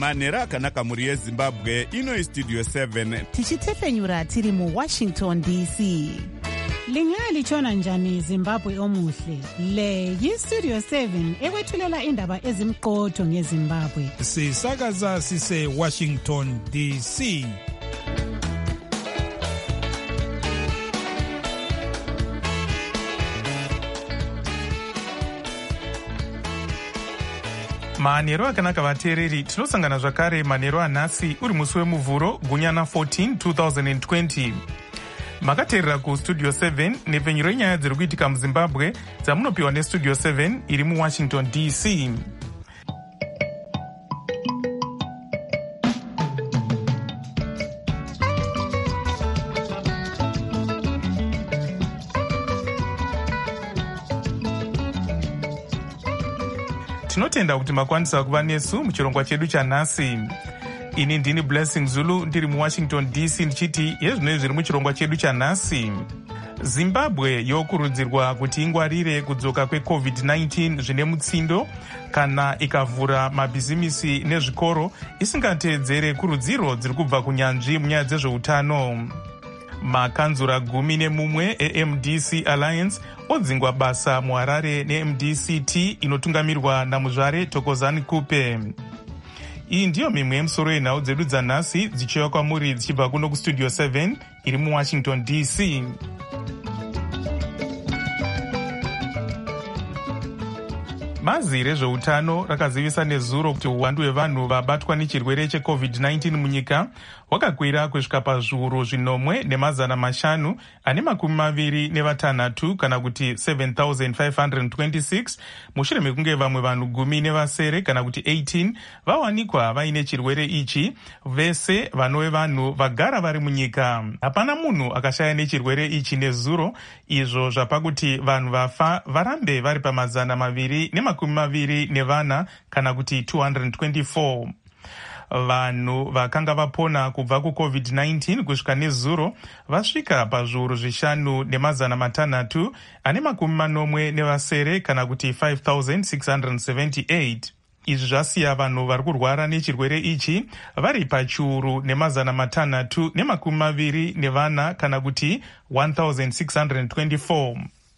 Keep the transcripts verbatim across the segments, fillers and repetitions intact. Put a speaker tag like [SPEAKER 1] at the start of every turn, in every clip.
[SPEAKER 1] manhero akanaka mhuri yezimbabwe. Ino Studio seven
[SPEAKER 2] tichitefenyura tiri mu Washington D C.
[SPEAKER 3] Lingaya lichona njani Zimbabwe omuhle? Le yi Studio seven ekwethulela indaba ezimqotho ngeZimbabwe.
[SPEAKER 4] Sisakaza sise Washington D C.
[SPEAKER 5] Manhero akanaka vateereri, tinosangana zvakare manhero anhasi uri musi wemuvhuro gunyana fourteen twenty twenty. Makateerera ku Studio seven nepfenyuro yenyaya dziri kuitika muZimbabwe dzamunopiwa neStudio seven iri muWashington D C. Tinotenda kuti makwanisa kuva nesu muchirongwa chedu chanhasi. Ini ndini Blessing Zulu ndiri muWashington D C ndichiti yezvinoi zviri muchirongwa chedu chanhasi. Zimbabwe yokurudzirwa kuti ingwarire kudzoka kwecovid nineteen zvine mutsindo kana ikavhura mabhizimisi nezvikoro isingateedzere kurudziro dziri kubva kunyanzvi munyaya dzezveutano. Makanzura gumi nemumwe e-M D C Alliance odzingwa basa muHarare ne-M D C T inotungamirwa namuzvare Thokozani Kupe. Iyi ndiyo mimwe yemusoro yenhau dzedu dzanhasi dzichiuya kwamuri dzichibva kuno kuStudio seven iri muWashington D C. Bazi rezveutano rakazivisa nezuro kuti uwandu hwevanhu vabatwa nechirwere checovid nineteen munyika hwakakwira kusvika pazviuru zvinomwe nemazana mashanu ane makumi maviri nevatanhatu kana kuti seven thousand five hundred twenty-six mushure mekunge vamwe vanhu gumi nevasere kana kuti eighteen vawanikwa vaine chirwere ichi, vese vanove vanhu vagara vari munyika. Hapana munhu akashaya nechirwere ichi nezuro, izvo zvapa kuti vanhu vafa varambe vari pamazana maviri nemakumi maviri nevana kana kuti two hundred twenty-four. Vanhu vakanga vapona kubva kucovid nineteen kusvika nezuro vasvika pazviuru zvishanu nemazana matanhatu ane makumi manomwe nevasere kana kuti five thousand six hundred seventy-eight. Izvi zvasiya vanhu vari kurwara nechirwere ichi vari pachiuru nemazana matanhatu nemakumi maviri nevana kana kuti one thousand six hundred twenty-four.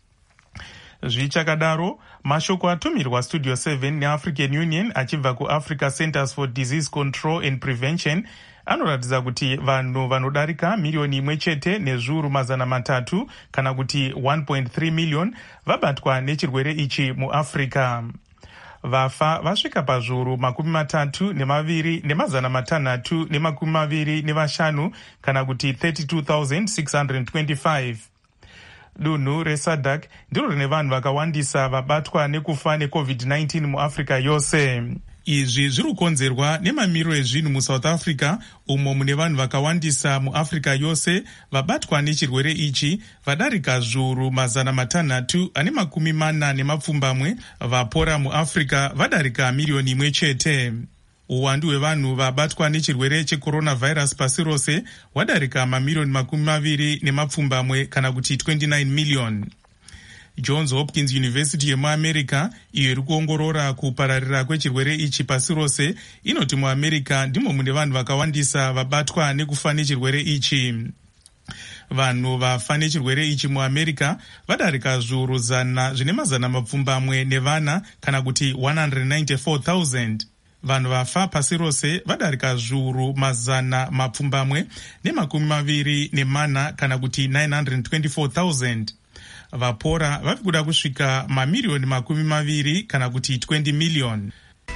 [SPEAKER 5] Zvichakadaro, mashoko atumirwa Studio seven neAfrican Union achibva kuAfrica Centers for Disease Control and Prevention anoratidza kuti vanhu vanodarika milioni imwe chete nezviuru mazana matatu kana kuti one point three million vabatwa nechirwere ichi muAfrica. Vafa vasvika pazviuru makumi matatu nemaviri nemazana matanhatu nemakumi maviri nevashanu kana kuti thirty-two thousand six hundred twenty-five. Dunhu reSADC ndiro rine vanhu vakawandisa vabatwa nekufa necovid nineteen muAfrica yose. Izvi zviri kukonzerwa nemamiriro ezvinhu muSouth Africa umo mune vanhu vakawandisa muAfrica yose vabatwa nechirwere ichi vadarika zviuru mazana matanhatu ane makumi mana nemapfumbamwe, vapora muAfrica vadarika milioni imwe chete. Uwandu hwevanhu vabatwa nechirwere checoronavirus pasi rose hwadarika mamilioni makumi maviri nemapfumbamwe kana kuti twenty-nine million. Johns Hopkins University yemuAmerica, iyo iri kuongorora kupararira kwechirwere ichi pasi rose, inoti muAmerica ndimo mune vanhu vakawandisa vabatwa nekufa nechirwere ichi. Vanhu vafa nechirwere ichi muAmerica vadarika zviuru zana zvine mazana mapfumbamwe nevana kana kuti one hundred ninety-four thousand. Vanhu vafa pasi rose vadarika zviuru mazana mapfumbamwe nemakumi maviri nemana kana kuti nine hundred twenty-four thousand. Vapora vavi kuda kusvika mamilioni makumi maviri kana kuti twenty million.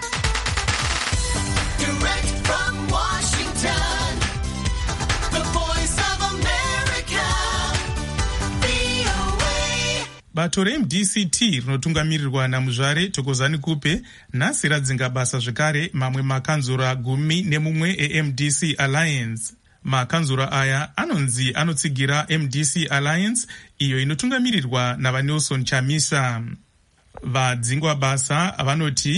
[SPEAKER 5] Bato reM D C T rinotungamirirwa namuzvare Thokozani Kupe nhasi radzinga basa zvekare mamwe makanzura gumi nemumwe eM D C Alliance. Makanzura aya anonzi anotsigira M D C Alliance iyo inotungamirirwa navaNelson Chamisa. Vadzingwa basa vanoti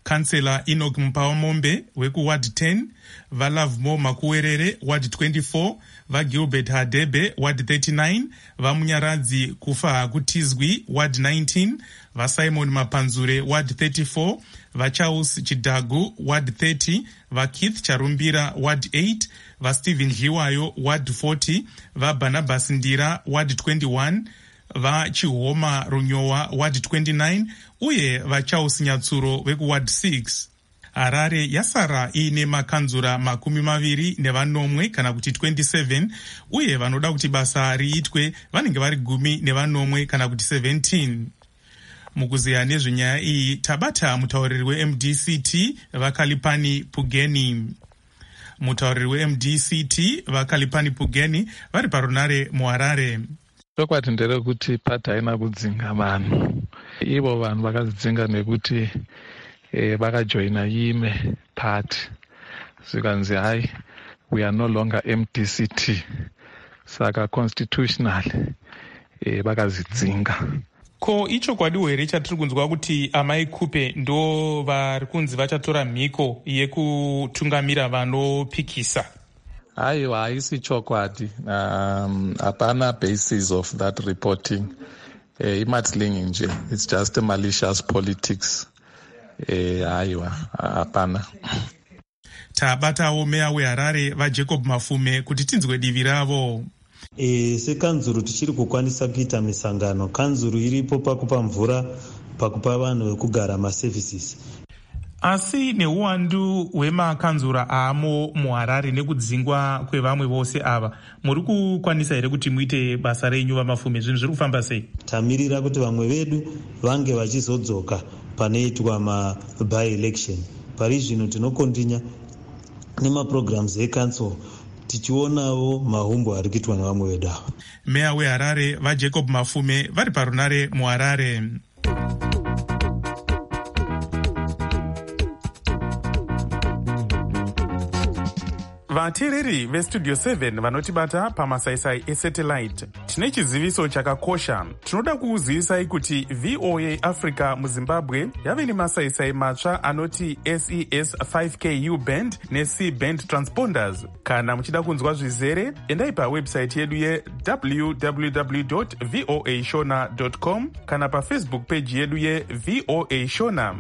[SPEAKER 5] kansela Enoch Mpawamombe wekuward ten, vaLovemore Makuwerere ward twenty-four, vaGilbert Hadebe ward thirty-nine, vaMunyaradzi Kufa Hakutizwi ward nineteen, vaSimon Mapanzure ward thirty-four, vaCharles Chidagu ward thirty, vaKeith Charumbira ward eight, vaStephen Dliwayo ward forty, vaBarnabas Ndira ward twenty-one, vaChihoma Runyowa ward twenty-nine, uye vaCharles Nyatsuro wekuward six. Harare yasara iine makanzura makumi maviri nevanomwe kana kuti twenty-seven, uye vanoda kuti basa riitwe vanenge vari gumi nevanomwe kana kuti seventeen. Mukuzeya nezvenyaya iyi tabata mutauriri we-M D C T vaKalipani Pugeni. Mutauriri we-M D C T vaKalipani Pugeni vari parunare muHarare.
[SPEAKER 6] Chokwadi nderekuti pati haina kudzinga vanhu. Ivo vanhu vakadzinga nekuti eh, vakajoina ime party. Zvikanzi hai, we are no longer M D C T. Saka constitutional eh, vakazidzinga.
[SPEAKER 5] Ko ichokwadi here chatiri kunzwa kuti Amai Kupe ndo vari kunzi vachatora mhiko yekutungamira vanopikisa?
[SPEAKER 6] Aiwa, haisi chokwadi. Um, hapana basis of that reporting. Eh, imatlingi nje. It's just a malicious politics. Eh, aiwa, hapana.
[SPEAKER 5] Tabatawo meya weHarare vaJacob Mafume kuti tinzwe divi ravo.
[SPEAKER 7] E, sekanzuru tichiri kukwanisa kuita misangano, kanzuru iripo pakupa mvura, pakupa vanhu vekugara maservices.
[SPEAKER 5] Asi neuwandu hwemakanzura amo muHarare nekudzingwa kwevamwe vose ava, muri kukwanisa here kuti muite basa renyu vaMafume? Zvinhu zviri kufamba sei?
[SPEAKER 7] Tamirira kuti vamwe vedu vange vachizodzoka panoitwa ma-by election. Pari zvino tinokontinya nemaprograms eCouncil tichionawo mahumbo ari kuitwa nevamwe vedu ava.
[SPEAKER 5] Meya weHarare vaJacob Mafume vari parunare muHarare. Vateereri veStudio seven vanotibata pamasaisai esatellite, tine chiziviso chakakosha. Tinoda kukuzivisai kuti V O A Africa muZimbabwe yave nemasaisai matsva anoti S E S five K U band neC band transponders. Kana muchida kunzwa zvizere, endai pawebsite yedu ye w w w dot voa shona dot com kana pafacebook page yedu ye V O A Shona.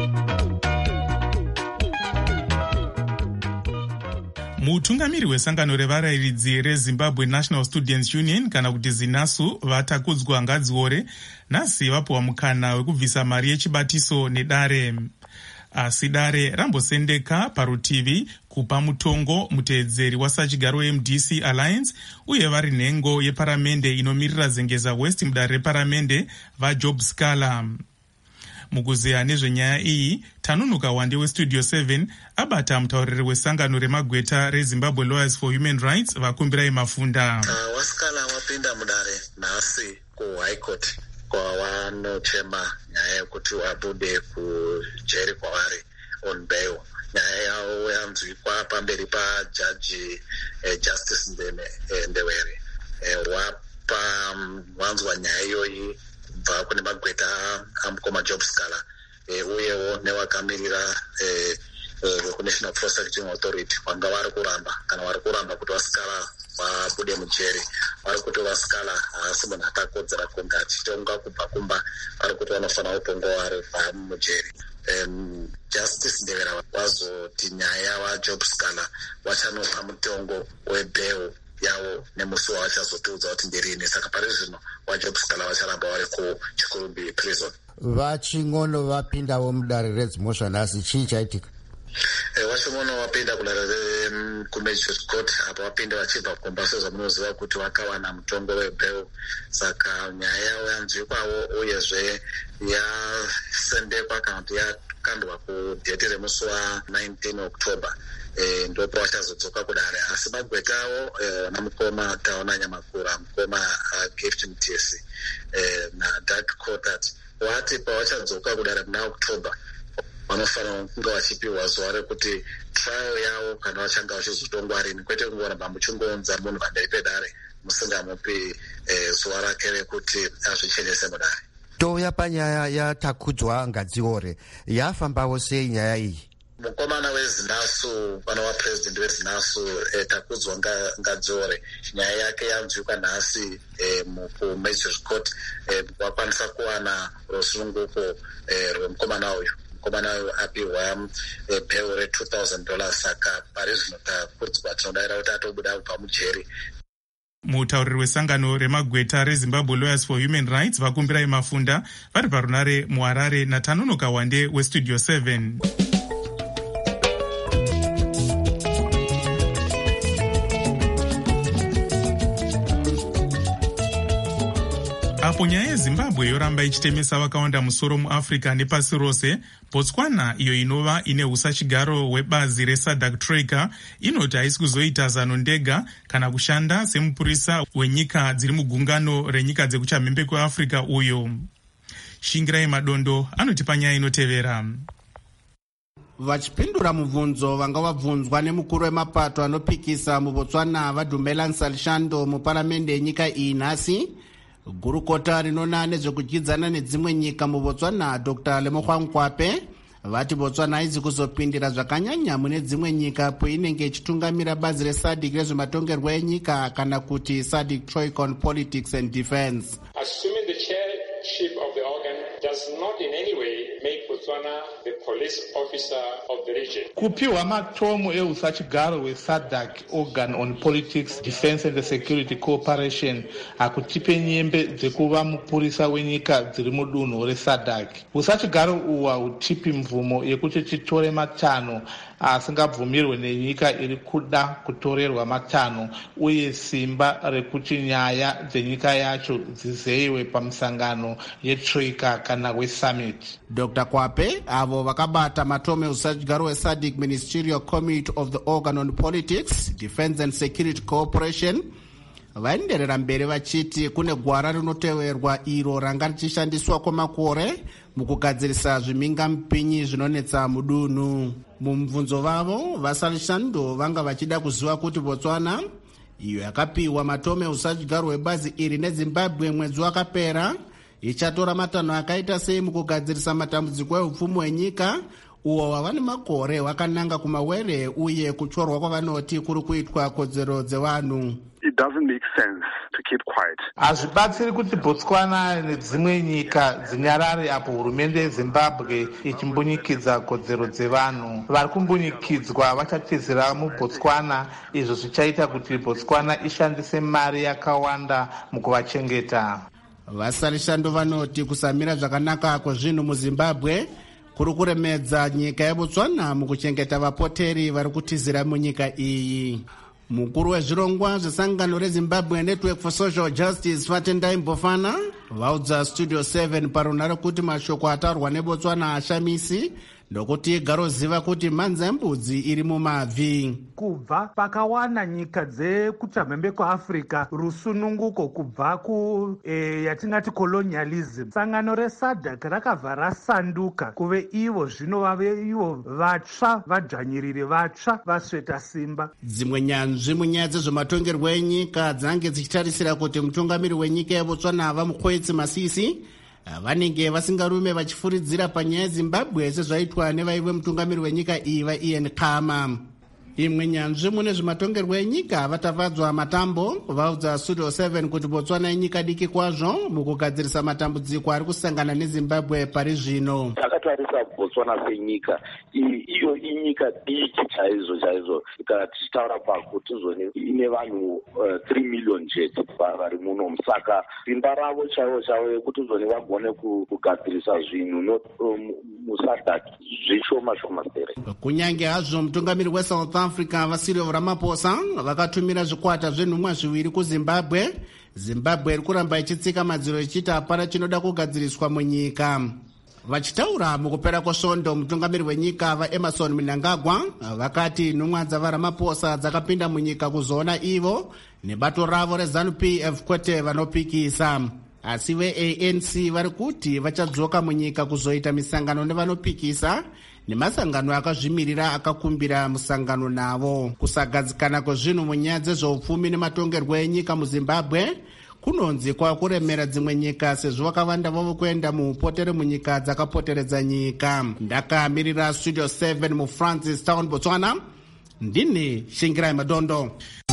[SPEAKER 5] Mutungamiri wesangano revarayiridzi reZimbabwe National Students Union kana kuti ZINASU vatakudzwa ngadziore nhasi vapuwa mukana wekubvisa mari yechibatiso nedare. Asi dare rambosendeka parutivi kupa mutongo muteedzeri wasachigaro we-M D C Alliance uye vari nhengo yeparamende inomirira zengeza West mudare reparamende vaJob Scala. Mukuzeya nezvenyaya iyi, Tanunuka Wande weStudio seven abata mutauriri wesangano remagweta reZimbabwe Lawyers for Human Rights vakumbirai Mafunda.
[SPEAKER 8] Uh, Waskala wapinda mudare nhasi kuHigh Court kwavanochema nyaya yekuti vabude kujeri kwavari on bail. Nyaya yavo yanzwikwa pamberi pajaji eh, Justice Ndeme eh, Ndewere. Eh, wapa um, wanzwa nyaya iyoyi kubva kune magweta amukoma Job Scala e, uyewo nevakamirira e, e, kuNational Prosecuting Authority vanga vari kuramba kana vari kuramba kuti Waskala vabude mujeri. Vari kuti Waskala haasi munhu atakodzera kunge achitonga kubva kumba, vari kuti vanofanira kutonga vari pamujeri. Um, Justice Ndevera wazoti nyaya vaJob Scala vachanobva mutongo webail yavo nemusi wavachazotiudza kuti ndirini. Saka pari zvino vaJob Scala vacharamba vari kuChikurumbi prison.
[SPEAKER 9] Vachingono vapindawo mudare redzimhosva nhasi, chii chaitika?
[SPEAKER 8] E, vachingono vapinda kudare kuMagistrate Court apo vapinda vachibva kumba sezvamunoziva kuti vakawana mutongo webail. Saka nyaya yavo yanzwikwawo uyezve yasendekwa kana kuti yakandwa kudheti remusi wa-nineteen October. E, ndopo vachazodzoka kudare. Asi magweta avo e, namukoma Taona Nyamakura, mukoma uh, Gift Mutesi e, naDark Court vati pavachadzoka kudare muna October vanofanira kunge vachipiwa zuva rekuti trial yavo kana vachanga vachizotongwa rini, kwete kungoramba muchingounza munhu pamberi pedare musingamupi e, zuva rake rekuti azvichenese mudare.
[SPEAKER 9] touya panyaya yatakudzwa ngadziore yafambawo sei nyaya iyi?
[SPEAKER 8] mukomana wezinasu pana wapurezidendi wezinasu eh, takudzwa ngadziore nyaya yake yanzwikwa nhasi eh, kumagistrate court eh, wakwanisa kuwana rusununguko eh, rwemukomana uyu. mukomana uyu apiwa eh, bheu re two thousand dollars saka pari zvino takudzwa tinodaira kuti atobuda kubva mujeri.
[SPEAKER 5] mutauriri wesangano remagweta rezimbabwe lawyers for human rights vakumbirai mafunda vari parunare muharare natanonoka wande westudio seven. apo nyaya yezimbabwe yoramba ichitemesa vakawanda musoro muafrica nepasi rose, botswana iyo inova ine usachigaro hwebazi resadc troika inoti haisi kuzoita zano ndega kana kushanda semupurisa wenyika dziri mugungano renyika dzekuchamhembe kweafrica uyo. Shingirai Madondo anotipa nyaya inotevera.
[SPEAKER 10] Vachipindura mubvunzo vanga vabvunzwa nemukuru wemapato anopikisa mubotswana vadumela nsalishando muparamende yenyika iyi nhasi, gurukota rinona nezvekujidzana nedzimwe nyika mubotswana Doctor Lemokhwa Nkwape vati Botswana haizi kuzopindira zvakanyanya mune dzimwe nyika apo inenge ichitungamira bazi resadc rezvematongerwo enyika kana kuti sadc troika on politics and defense.
[SPEAKER 11] Assuming the chairship of the organ does not in any way make Botswana the police officer of the region.
[SPEAKER 6] Kupiwa matomu eusachigaro wesadc organ on politics, defense and security cooperation akutipe nyembe dzekuva mupurisa wenyika dziri mudunhu resadc. Usachigaro uhu hautipi mvumo yekuti titore matano asingabvumirwe nenyika iri kuda kutorerwa matano uye simba rekuti nyaya dzenyika yacho dzizeyiwe pamusangano yetroika kana wesummit.
[SPEAKER 10] Doctor Kwape avo vakabata matome usachigaro wesadc ministerial committee of the organ on politics, defense and security cooperation vaenderera mberi vachiti kune gwara rinoteverwa iro ranga richishandiswa kwamakore mukugadzirisa zviminga mupinyi zvinonetsa mudunhu. Mumubvunzo vavo vasalishando vanga vachida kuziva kuti Botswana iyo yakapiwa matome usachigaro webazi iri neZimbabwe mwedzi wakapera ichatora matanho akaita sei mukugadzirisa matambudziko eupfumi hwenyika uwo wava nemakore wakananga kumawere uye kuchorwa kwavanoti kuri kuitwa kodzero dzevanhu.
[SPEAKER 12] It doesn't make sense to keep quiet.
[SPEAKER 6] Hazvibatsiri kuti Botswana nedzimwe nyika dzinyarare apo hurumende yeZimbabwe ichimbunyikidza kodzero dzevanhu. Vari kumbunyikidzwa vachatizira muBotswana, izvo zvichaita kuti Botswana ishandise mari yakawanda mukuvachengeta.
[SPEAKER 10] Vasalishando vanoti kusamira zvakanaka kwezvinhu muZimbabwe kuri kuremedza nyika yeBotswana mukuchengeta vapoteri vari kutizira munyika iyi. Mukuru wezvirongwa zvesangano reZimbabwe Network for Social Justice Fatendai Mbofana vaudza Studio seven parunare kuti mashoko ataurwa neBotswana hashamisi ndokuti igaroziva kuti mhanza yembudzi iri mumabvi.
[SPEAKER 13] Kubva pakawana nyika dzekuchamhembe kweAfrica rusununguko kubva ku e, yatingati colonialism, sangano resadc rakabva rasanduka kuve ivo zvino vave ivo vatsva, vadzvanyiriri vatsva, vasveta simba.
[SPEAKER 10] Dzimwe nyanzvi munyaya dzezvematongerwo enyika dzange dzichitarisira kuti mutungamiri wenyika yeBotswana ava Mokgweetsi Masisi vanenge vasingarume vachifuridzira panyaya yeZimbabwe sezvaitwa nevaive mutungamiri wenyika iyi vaIan Khama. Imwe nyanzvi mune zvematongerwo enyika vatavadzwa matambo vaudza Studio seven kuti Botswana inyika diki kwazvo mukugadzirisa matambudziko ari kusangana neZimbabwe pari zvino.
[SPEAKER 12] Takatarisa Botswana senyika iyo inyika diki chaizvo chaizvo, kana tichitaura pakuti zvone ine vanhu uh, three million jet vari muno, saka simba ravo chaivo chaivo yekuti zvone vagone kugadzirisa zvinhu musadc zvishoma shoma sere.
[SPEAKER 10] Kunyange hazvo mutungamiri weSouth Africa vaCyril Ramaphosa vakatumira zvikwata zvenhumwa zviviri kuZimbabwe, Zimbabwe iri kuramba ichitsika madziro ichiti hapana chinoda kugadziriswa munyika. Vachitaura mukupera kwesvondo mutungamiri wenyika vaEmmerson Mnangagwa vakati nhumwa dzavaRamaphosa dzakapinda munyika kuzoona ivo nebato ravo reZANU-P F kwete vanopikisa. Asi veA N C vari kuti vachadzoka munyika kuzoita misangano nevanopikisa nemasangano akazvimirira akakumbira musangano navo. Kusagadzikana kwezvinhu munyaya dzezveupfumi nematongerwo enyika muZimbabwe kunonzi kwakuremera dzimwe nyika sezvo vakavanda vavo kuenda muupotere munyika dzakapoteredza nyika. Ndakamirira Studio seven muFrancis Town, Botswana, ndine Shingirai Madondo.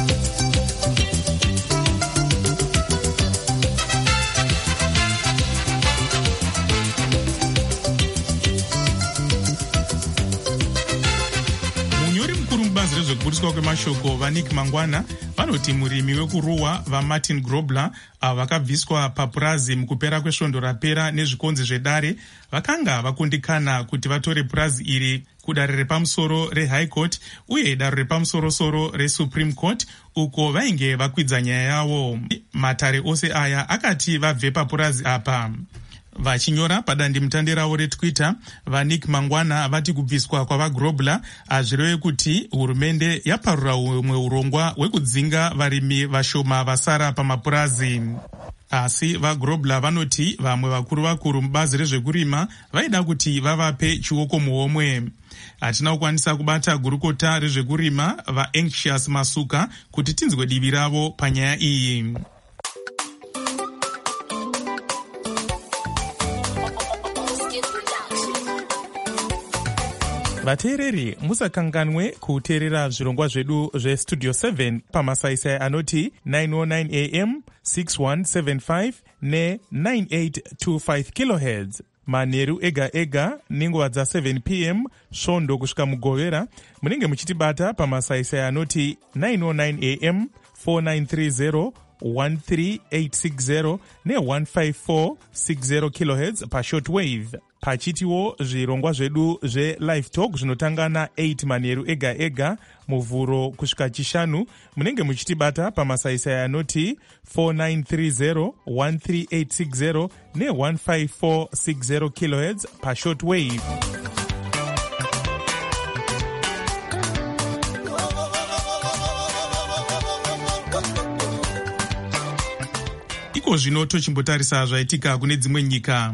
[SPEAKER 5] Bazi rezvekuburiswa kwemashoko vaNick Mangwana vanoti murimi wekuruwa vaMartin Grobler avo vakabviswa papurazi mukupera kwesvondo rapera nezvikonzi zvedare vakanga vakundikana kuti vatore purazi iri kudare repamusoro reHigh Court uye dare repamusoro-soro reSupreme Court uko vainge vakwidza nyaya yavo. Matare ose aya akati vabve papurazi apa. Vachinyora padandemutande ravo reTwitter, vaNick Mangwana vati kubviswa kwavaGrobler hazvireve kuti hurumende yaparura humwe urongwa hwekudzinga varimi vashoma vasara pamapurazi. Asi vaGrobler vanoti vamwe vakuru vakuru mubazi rezvekurima vaida kuti vavape chioko muhomwe. Hatina kukwanisa kubata gurukota rezvekurima vaAnxious Masuka kuti tinzwe divi ravo panyaya iyi. Vateereri, musakanganwe kuteerera zvirongwa zvedu zveStudio seven pamasaisai anoti nine oh nine A M, six one seven five ne nine eight two five kilohertz. Manheru ega ega nenguva dza seven P M svondo kusvika mugovera munenge muchitibata pamasaisai anoti nine oh nine A M, four nine three zero, one three eight six zero ne one five four six zero kilohertz pashortwave. Pachitiwo zvirongwa zvedu zveLive Talk zvinotanga na eight manheru ega ega muvhuro kusvika chishanu munenge muchitibata pamasaisai anoti four nine three zero, one three eight six zero ne one five four six zero kilohertz pashortwave. Iko zvino tochimbotarisa zvaitika kune dzimwe nyika.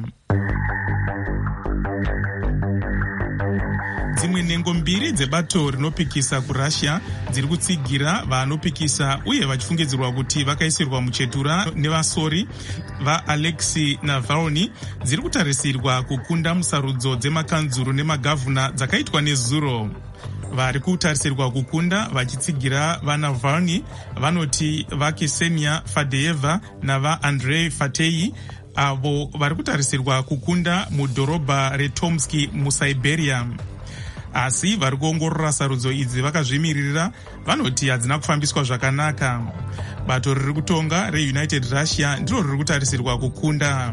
[SPEAKER 5] Dzimwe nhengo mbiri dzebato rinopikisa kuRussia dziri kutsigira vanopikisa uye vachifungidzirwa kuti vakaisirwa muchetura nevasori vaAlexei Navalny dziri kutarisirwa kukunda musarudzo dzemakanzuru nemagavhuna dzakaitwa nezuro. Vari kutarisirwa kukunda vachitsigira vaNavalny vanoti vaKsenia Fadeyeva navaAndrei Fatei avo vari kutarisirwa kukunda mudhorobha reTomsk muSiberia. Asi vari kuongorora sarudzo idzi vakazvimirira vanoti hadzina kufambiswa zvakanaka. Bato riri kutonga reUnited Russia ndiro riri kutarisirwa kukunda.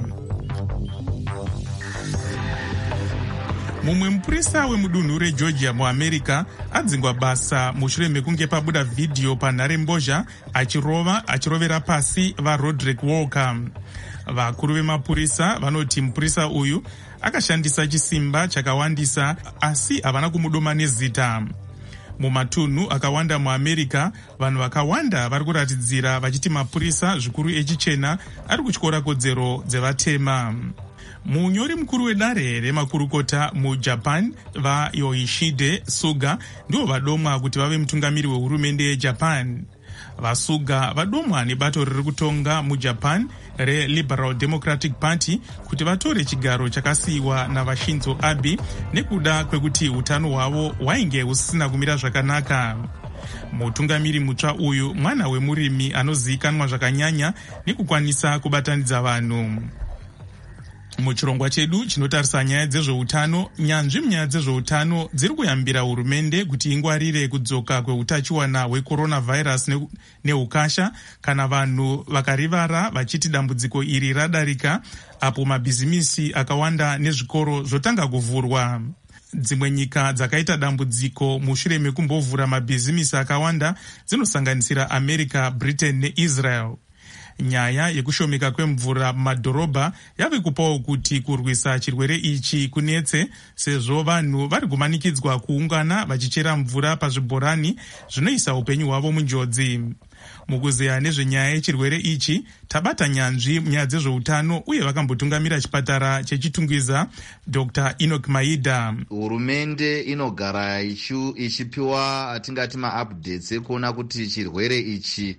[SPEAKER 5] Mumwe mupurisa wemudunhu reGeorgia muAmerica adzingwa basa mushure mekunge pabuda vhidhiyo panharembozha achirova achirovera pasi vaRoderick Walker. Vakuru vemapurisa vanoti mupurisa uyu akashandisa chisimba chakawandisa asi havana kumudoma nezita. Mumatunhu akawanda muAmerica vanhu vakawanda vari kuratidzira vachiti mapurisa zvikuru echichena ari kutyora kodzero dzevatema. Munyori mukuru wedare remakurukota muJapan vaYoshihide Suga ndivo vadomwa kuti vave mutungamiri wehurumende yeJapan. Vasuga vadomwa nebato riri kutonga muJapan reLiberal Democratic Party kuti vatore chigaro chakasiyiwa naVashinzo Abe nekuda kwekuti utano hwavo hwainge husisina kumira zvakanaka. Mutungamiri mutsva uyu mwana wemurimi anozivikanwa zvakanyanya nekukwanisa kubatanidza vanhu. Muchirongwa chedu chinotarisa nyaya dzezveutano, nyanzvi munyaya dzezveutano dziri kuyambira hurumende kuti ingwarire kudzoka kweutachiwana hwecoronavirus neukasha kana vanhu vakarivara vachiti dambudziko iri radarika, apo mabhizimisi akawanda nezvikoro zvotanga kuvhurwa. Dzimwe nyika dzakaita dambudziko mushure mekumbovhura mabhizimisi akawanda dzinosanganisira America, Britain neIsrael. Nyaya yekushomeka kwemvura mumadhorobha yave kupawo kuti kurwisa chirwere ichi kunetse, sezvo vanhu vari kumanikidzwa kuungana vachichera mvura pazvibhorani zvinoisa upenyu hwavo munjodzi. Mukuzeya nezvenyaya yechirwere ichi tabata nyanzvi munyaya dzezveutano uye vakambotungamira chipatara chechitungwiza Doctor Enoch Maida.
[SPEAKER 14] Hurumende inogara ichipiwa atingati maupdates ekuona kuti chirwere ichi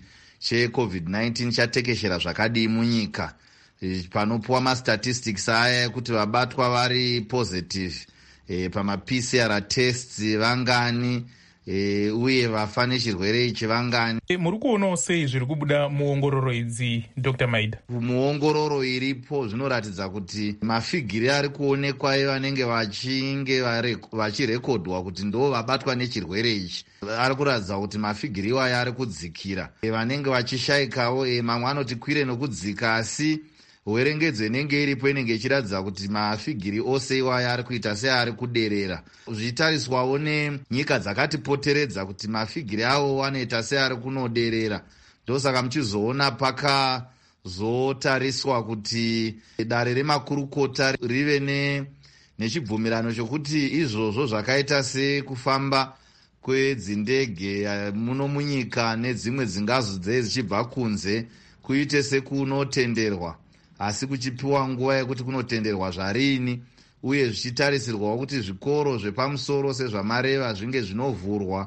[SPEAKER 14] checovid nineteen chatekeshera zvakadii munyika, panopuwa mastatistics aya ekuti vabatwa vari positive e, pama-P C R tests vangani e, uye vafa nechirwere ichi vangani.
[SPEAKER 5] E, muri kuonawo sei zviri kubuda muongororo idzi Dr Maida?
[SPEAKER 14] Muongororo iripo zvinoratidza kuti mafigiri ari kuonekwa evanenge vachinge vachirekodwa kuti ndo vabatwa nechirwere ichi ari kuratidza kuti mafigiri iwaya ari kudzikira. E, vanenge vachishayikawo e, mamwe anoti kwire nokudzika, asi hwerengedzo inenge iripo inenge ichiratidza kuti mafigiri ose iwaya ari kuita seari kuderera. Zvichitariswawo nenyika dzakatipoteredza kuti mafigiri avo anoita seari kunoderera. Ndosaka muchizoona pakazotariswa kuti dare remakurukota rive ne nechibvumirano chokuti izvozvo zvakaita sekufamba kwedzindege muno munyika nedzimwe dzingazodzei dzichibva kunze kuite sekunotenderwa, asi kuchipiwa nguva yekuti kunotenderwa zvarini, uye zvichitarisirwawo kuti zvikoro zvepamusoro sezvamareva zvinge zvinovhurwa,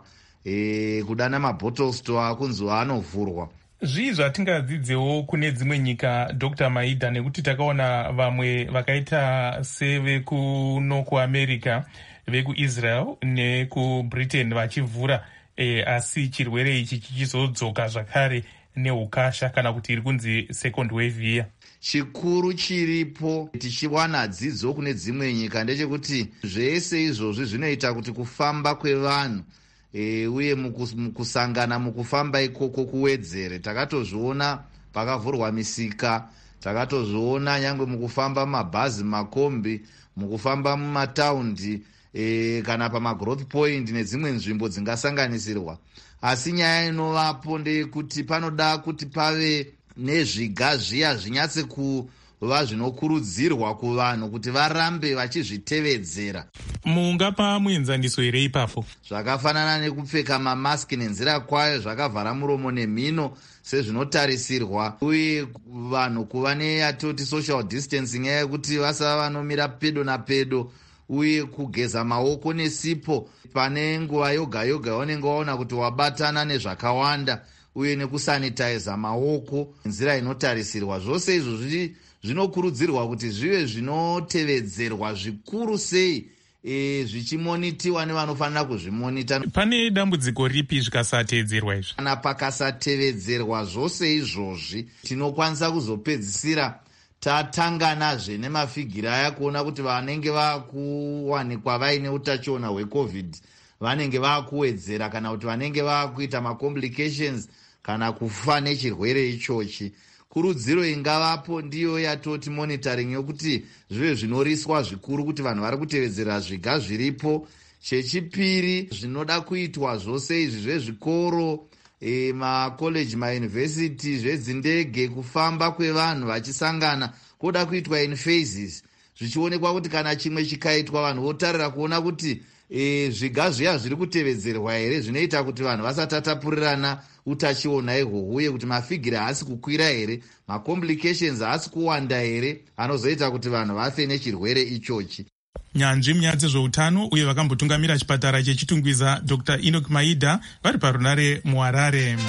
[SPEAKER 14] e, kudana mabottle store kunzi anovhurwa.
[SPEAKER 5] Zvii zvatingadzidzewo kune dzimwe nyika Dr Maida, nekuti takaona vamwe vakaita sevekuno kuamerica, vekuisrael nekubritain vachivhura, e, asi chirwere ichi chichizodzoka zvakare neukasha, kana kuti iri kunzi second wave iya.
[SPEAKER 14] Chikuru chiripo tichiwana dzidzo kune dzimwe nyika ndechekuti zvese izvozvi zvinoita kuti kufamba kwevanhu e, uye mukusangana mukufamba ikoko kuwedzere. Takatozviona pakavhurwa misika, takatozviona nyangwe mukufamba mumabhazi, makombi, mukufamba mumataundi e, kana pamagrowth point nedzimwe nzvimbo dzingasanganisirwa. Asi nyaya inovapo ndeyekuti panoda kuti pave nezviga zviya zvinyatse kuva zvinokurudzirwa kuvanhu kuti varambe vachizvitevedzera.
[SPEAKER 5] Mungapa muenzaniso here ipapo?
[SPEAKER 14] Zvakafanana nekupfeka mamaski nenzira kwayo, zvakavhara muromo nemhino sezvinotarisirwa, uye vanhu kuva neyatoti social distancing yekuti vasava vanomira pedo napedo, uye kugeza maoko nesipo pane nguva yoga yoga yaunenge waona kuti wabatana nezvakawanda, uye nekusanitiza maoko nzira inotarisirwa. Zvose izvo zvinokurudzirwa kuti zvive zvinotevedzerwa zvikuru sei, e, zvichimonitiwa nevanofanira kuzvimonita.
[SPEAKER 5] Pane dambudziko ripi zvikasatevedzerwa izvi?
[SPEAKER 14] Kana pakasatevedzerwa zvose izvozvi, tinokwanisa kuzopedzisira tatanganazve nemafigiri aya kuona kuti vanenge vakuwanikwa vaine utachiona hwecovid vanenge vakuwedzera, kana kuti vanenge vakuita macomplications kana kufa nechirwere ichochi. Kurudziro ingavapo ndiyo yatoti monitoring yokuti zvive zvinoriswa zvikuru kuti vanhu vari kutevedzera zviga zviripo. Chechipiri, zvinoda kuitwa zvose izvi zvezvikoro, e, makoleji, mayunivhesiti, zvedzindege, kufamba kwevanhu vachisangana kuda kuitwa in phases, zvichionekwa kuti kana chimwe chikaitwa vanhu votarira kuona kuti e, zviga zviya zviri kutevedzerwa here, zvinoita kuti vanhu vasatatapurirana utachiona ihwohwo, uye kuti mafigiri haasi kukwira here, macomplications haasi kuwanda here, anozoita kuti vanhu vafe nechirwere ichochi.
[SPEAKER 5] Nyanzvi munyaya dzezveutano uye vakambotungamira chipatara chechitungwiza Dr Enoch Maida vari parunare muHarare.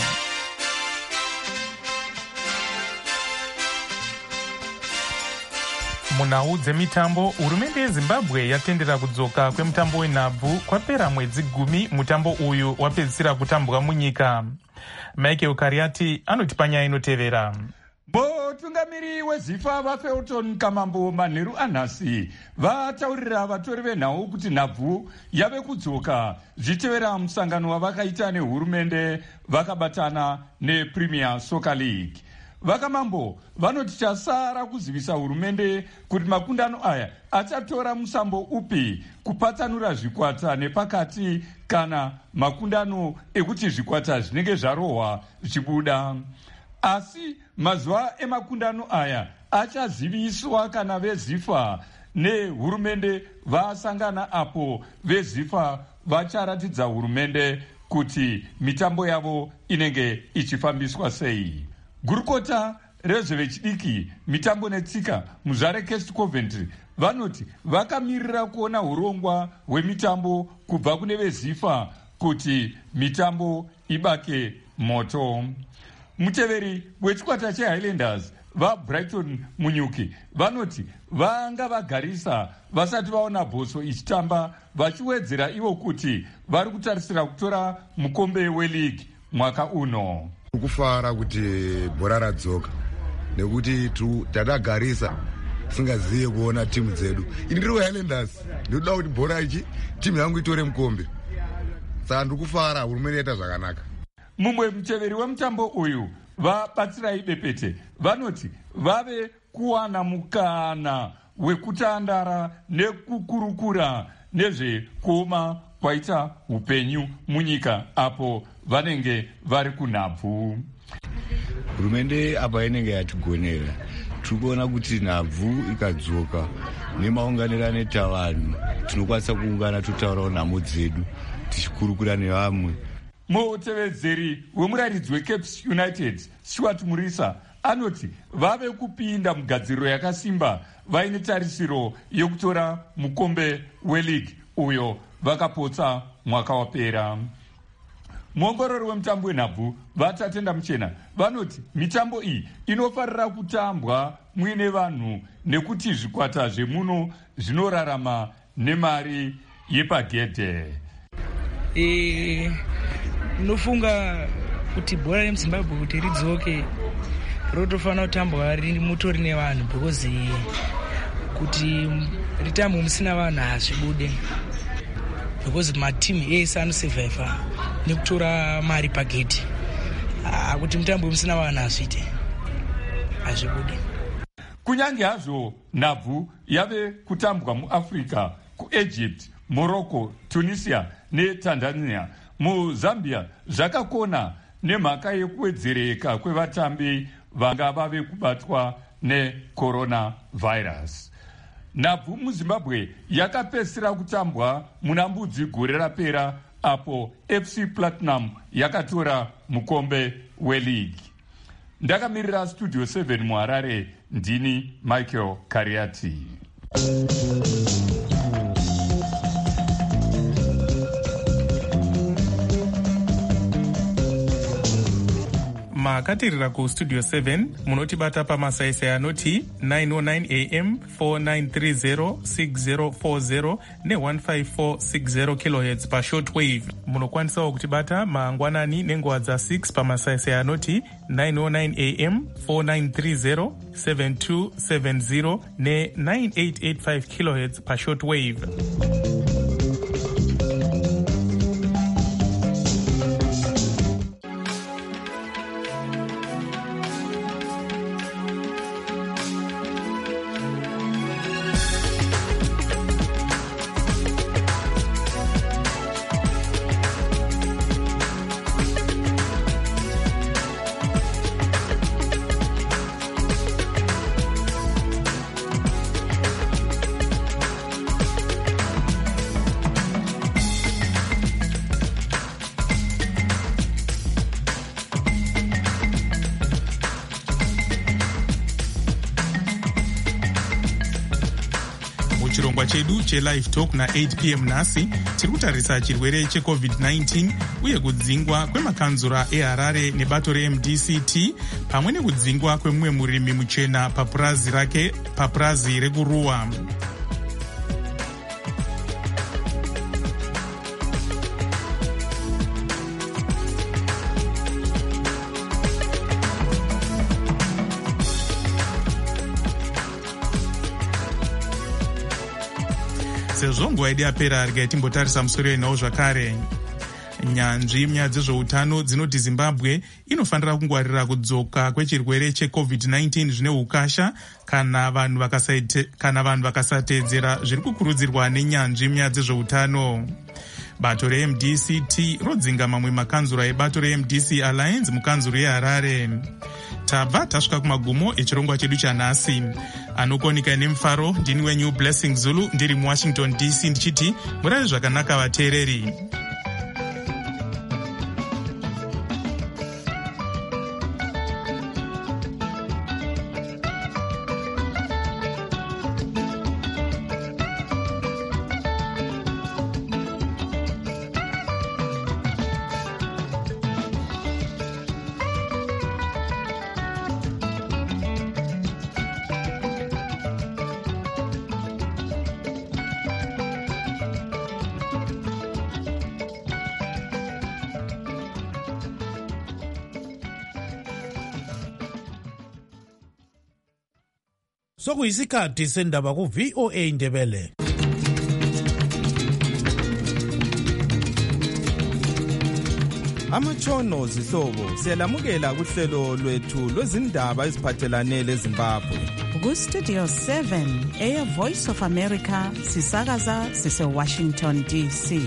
[SPEAKER 5] Munhau dzemitambo, hurumende yeZimbabwe yatendera kudzoka kwemutambo wenhabvu kwapera mwedzi gumi mutambo uyu wapedzisira kutambwa munyika. Michael Kariati anoti panyaya inotevera.
[SPEAKER 15] Mutungamiri weZIFA vaFelton Kamambo manheru anhasi vataurira vatori venhau kuti nhabvu yave kudzoka zvitevera musangano wavakaita nehurumende vakabatana nePremier Soccer League. Vakamambo vanoti chasara kuzivisa hurumende kuti makundano aya achatora musambo upi kupatsanura zvikwata nepakati kana makundano ekuti zvikwata zvinenge zvarohwa zvichibuda. Asi mazuva emakundano aya achaziviswa kana veZIFA nehurumende vasangana, apo veZIFA vacharatidza hurumende kuti mitambo yavo inenge ichifambiswa sei. Gurukota rezvevechidiki, mitambo netsika muzvare Cast Coventry vanoti vakamirira kuona urongwa hwemitambo kubva kune veZIFA kuti mitambo ibake moto. muteveri wechikwata chehighlanders vabrighton munyuki vanoti vanga vagarisa vasati vaona bhoso ichitamba, vachiwedzera ivo kuti vari kutarisira kutora mukombe weleague mwaka uno.
[SPEAKER 16] Kufara kuti bhora radzoka nekuti tadagarisa tisingaziye kuona timu dzedu. Ini ndiri wehighlanders, ndinoda kuti bhora ichi timu yangu itore mukombe. Saka ndikufara, hurumende yaita zvakanaka.
[SPEAKER 15] Mumwe muteveri wemutambo uyu vabatsirai bepete vanoti vave kuwana mukana wekutandara nekukurukura nezvekuoma kwaita upenyu munyika apo vanenge vari kunhabvu.
[SPEAKER 17] Hurumende apa inenge yatigonera, tikuona kuti nhabvu ikadzoka nemaunganirane tavanhu tinokwanisa kuungana totaurawo nhamo dzedu tichikurukura nevamwe.
[SPEAKER 15] Mutevedzeri wemuraridzi weCaps United Stuart Murisa anoti vave kupinda mugadziriro yakasimba vaine tarisiro yekutora mukombe weleague uyo vakapotsa mwaka wapera. Muongorori wemutambo wenhabvu vatatenda muchena vanoti mitambo iyi inofarira kutambwa muine vanhu nekuti zvikwata zvemuno zvinorarama nemari yepagedhe.
[SPEAKER 18] E... Nofunga kuti bhora remuZimbabwe kuti ridzoke rotofanira kutambwa mutori nevanhu, because kuti ritambwe musina vanhu hazvibude, because matimu ese anosevhaivha nekutora mari pagedhi. Kuti mutambo musina vanhu hazviite, hazvibude.
[SPEAKER 15] Kunyange hazvo nhabvu yave kutambwa muAfrica, kuEgypt, Morocco, Tunisia neTanzania, muZambia zvakakona nemhaka yekuwedzereka kwevatambi vanga vave kubatwa necoronavirus. Nhabvu muZimbabwe yakapedzisira kutambwa muna mbudzi gore rapera apo F C Platinum yakatora mukombe weleague. Ndakamirira Studio seven muHarare, ndini Michael Kariati.
[SPEAKER 5] makatirira kustudio seven munotibata pamasaisai anoti nine oh nine a m four nine three zero six zero four zero ne one five four six zero kilohertz pashortwave. Munokwanisawo kutibata mangwanani nenguva dza six pamasaisai anoti nine oh nine a m four nine three zero seven two seven zero ne nine eight eight five kilohertz pashortwave. Chirongwa chedu chelive talk na eight p m nhasi tiri kutarisa chirwere checovid nineteen uye kudzingwa kwemakanzura eHarare nebato reM D C T pamwe nekudzingwa kwemumwe murimi muchena papurazi rake papurazi rekuruwa. Sezvo nguva yedu yapera regai timbotarisa musoro yenhau zvakare. Nyanzvi munyaya dzezveutano dzinoti Zimbabwe inofanira kungwarira kudzoka kwechirwere checovid nineteen zvine ukasha kana vanhu vakasateedzera zviri kukurudzirwa nenyanzvi munyaya dzezveutano. Bato reM D C T rodzinga mamwe makanzura ebato reM D C Alliance mukanzuro yeHarare. Tabva tasvika kumagumo echirongwa chedu chanhasi. Anokonika nemufaro ndini wenyu Blessing Zulu ndiri muWashington D C ndichiti murave zvakanaka vateereri.
[SPEAKER 4] sokuyisikhathi sendaba ku V O A Ndebele.
[SPEAKER 19] Amatshono zihlobo siyalamukela kuhlelo lwethu lwezindaba eziphathelane leZimbabwe.
[SPEAKER 2] Ku Studio seven Air Voice of America sisakaza sise Washington D C.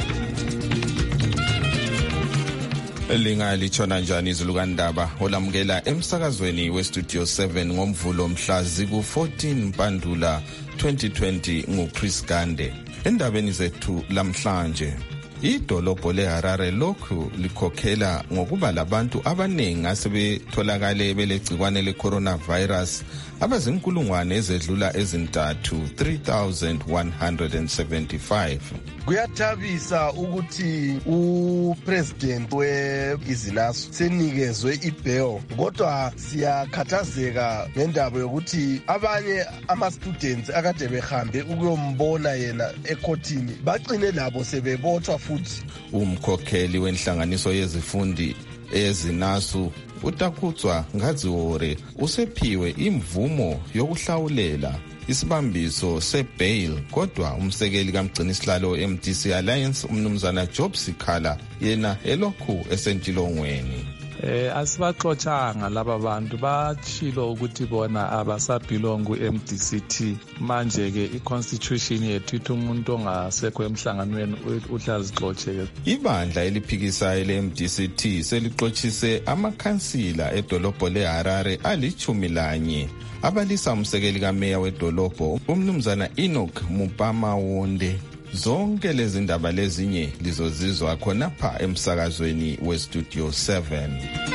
[SPEAKER 20] Linga lichona njani izulukandaba olamukela emsakazweni we Studio seven ngomvulo mhla ziku fourteen Mpandula twenty twenty nguChris Gande. Endabeni zethu lamhlanje, idolobho leHarare lokhu likhokhela ngokuba labantu abanengi asebetholakale belegcikwane le-coronavirus abazinkulungwane ezedlula ezintathu three thousand one hundred seventy-five.
[SPEAKER 21] Kuyathabisa ukuthi upresident we-Izinaso senikezwe ibail, kodwa siyakhathazeka ngendaba yokuthi abanye ama-students akade behambe ukuyombona yena ekhothini baqine labo sebebotshwa futhi.
[SPEAKER 20] Umkhokheli wenhlanganiso yezifundi eZinasu uTakutswa Ngadziwore usephiwe imvumo yokuhlawulela isibambiso sebail, kodwa umsekeli kamgcinisihlalo M D C Alliance umnumzana Job Sikhala yena elokhu esentilongweni.
[SPEAKER 6] Eh asibaxoxanga laba bantu bachilo ukuthi bona abasabhilongu M D C T. Manje ke iconstitution yethu ithi umuntu ongasekho emhlanganweni uhlazixoxe.
[SPEAKER 20] Ibandla eliphikisayo le-M D C T selixoxise amakhansila edolobho leHarare alichumi lanye abalisa umsekeli kameya wedolobho umnumzana Enoch Mupama Wonde. Zonke lezi ndaba lezinye lizozizwa khonapha emsakazweni we Studio seven.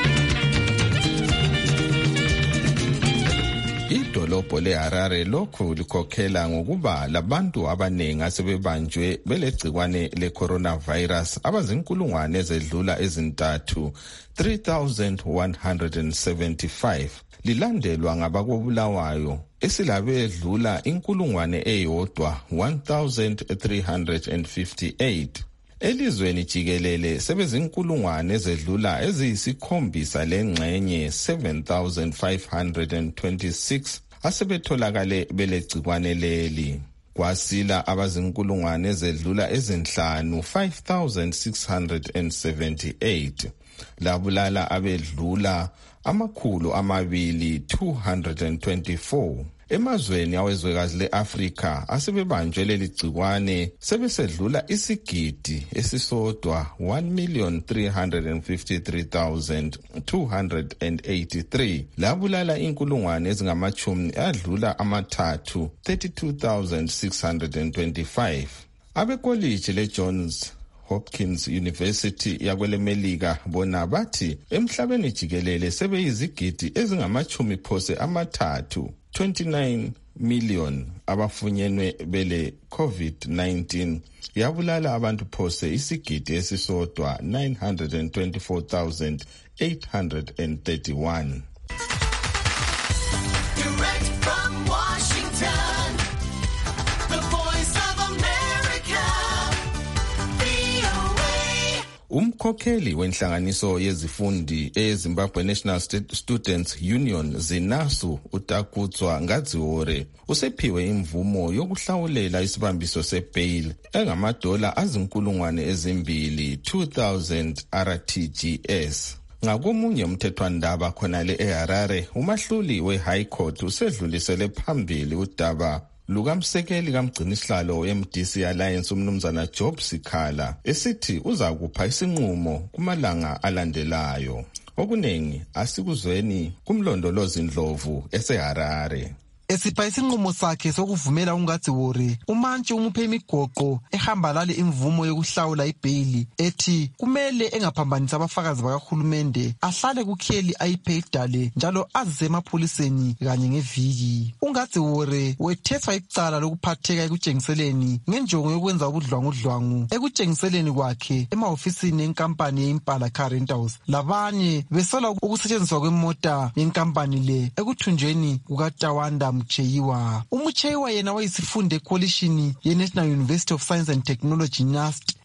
[SPEAKER 20] Idolobho leHarare lokhu likhokhela ngokuba labantu abanengi asebebanjwe belegcikwane le-coronavirus abazinkulungwane ezedlula ezintathu three thousand one hundred seventy-five. Lilandelwa ngabakobulawayo esilabe edlula inkulungwane eyodwa one thousand three hundred fifty-eight. Elizweni jikelele sebezinkulungwane ezedlula eziyisikhombisa lengxenye seven thousand five hundred twenty-six asebetholakale belegcikwane leli. Kwasila abazinkulungwane ezedlula ezinhlanu five thousand six hundred seventy-eight. Labulala abedlula amakhulu amabili two hundred twenty-four. Emazweni awezwekazi le-Afrika asebebanjwe leli gcikwane sebesedlula isigidi esisodwa one million three hundred fifty-three thousand two hundred eighty-three. Labulala inkulungwane ezingamachumi adlula amathathu thirty-two thousand six hundred twenty-five. Abekoliji le-Johns Hopkins University yakwelemelika bona bathi emhlabeni jikelele sebeyizigidi ezingamachumi phose amathathu twenty-nine million abafunyenwe bele COVID nineteen. Yabulala abantu phose isigidi esisodwa nine hundred twenty-four thousand eight hundred thirty-one.
[SPEAKER 22] Direct from Washington, the voice of America, V O A.
[SPEAKER 20] Umkhokheli wenhlanganiso yezifundi eZimbabwe National Students Union Zinasu uTakutswa Ngadziwore usephiwe imvumo yokuhlawulela isibambiso sebail engamadola azinkulungwane ezimbili two thousand R T G S. Ngakomunye umthethwandaba khonale eHarare, umahluli we-High Court usedlulisele phambili udaba lukamsekeli kamgcinisihlalo M D C Alliance umnumzana Job Sikhala esithi uza kupha isinqumo kumalanga alandelayo. Okunengi asikuzweni kumlondolozi Ndlovu eseHarare.
[SPEAKER 23] Esipha isinqumo sakhe sokuvumela uNgadziwore umantshi umuphe imigoqo ehamba lale imvumo yokuhlawula ibail ethi kumele engaphambanisa abafakazi bakahulumende ahlale kukheli ayiphe idale njalo aze emapholiseni kanye ngeviki. uNgadziwore wetheswa icala lokuphatheka ekutshengiseleni ngenjongo yokwenza ubudlwangudlwangu ekutshengiseleni kwakhe emahofisini yenkampani yeImpala Car Rentals labanye besola ukusetshenziswa kwemota yenkampani le ekuthunjweni kukaTawanda Mucheyiwa. uMucheyiwa yena wayisifunde ekolishini ye-National University of Science and Technology N U S T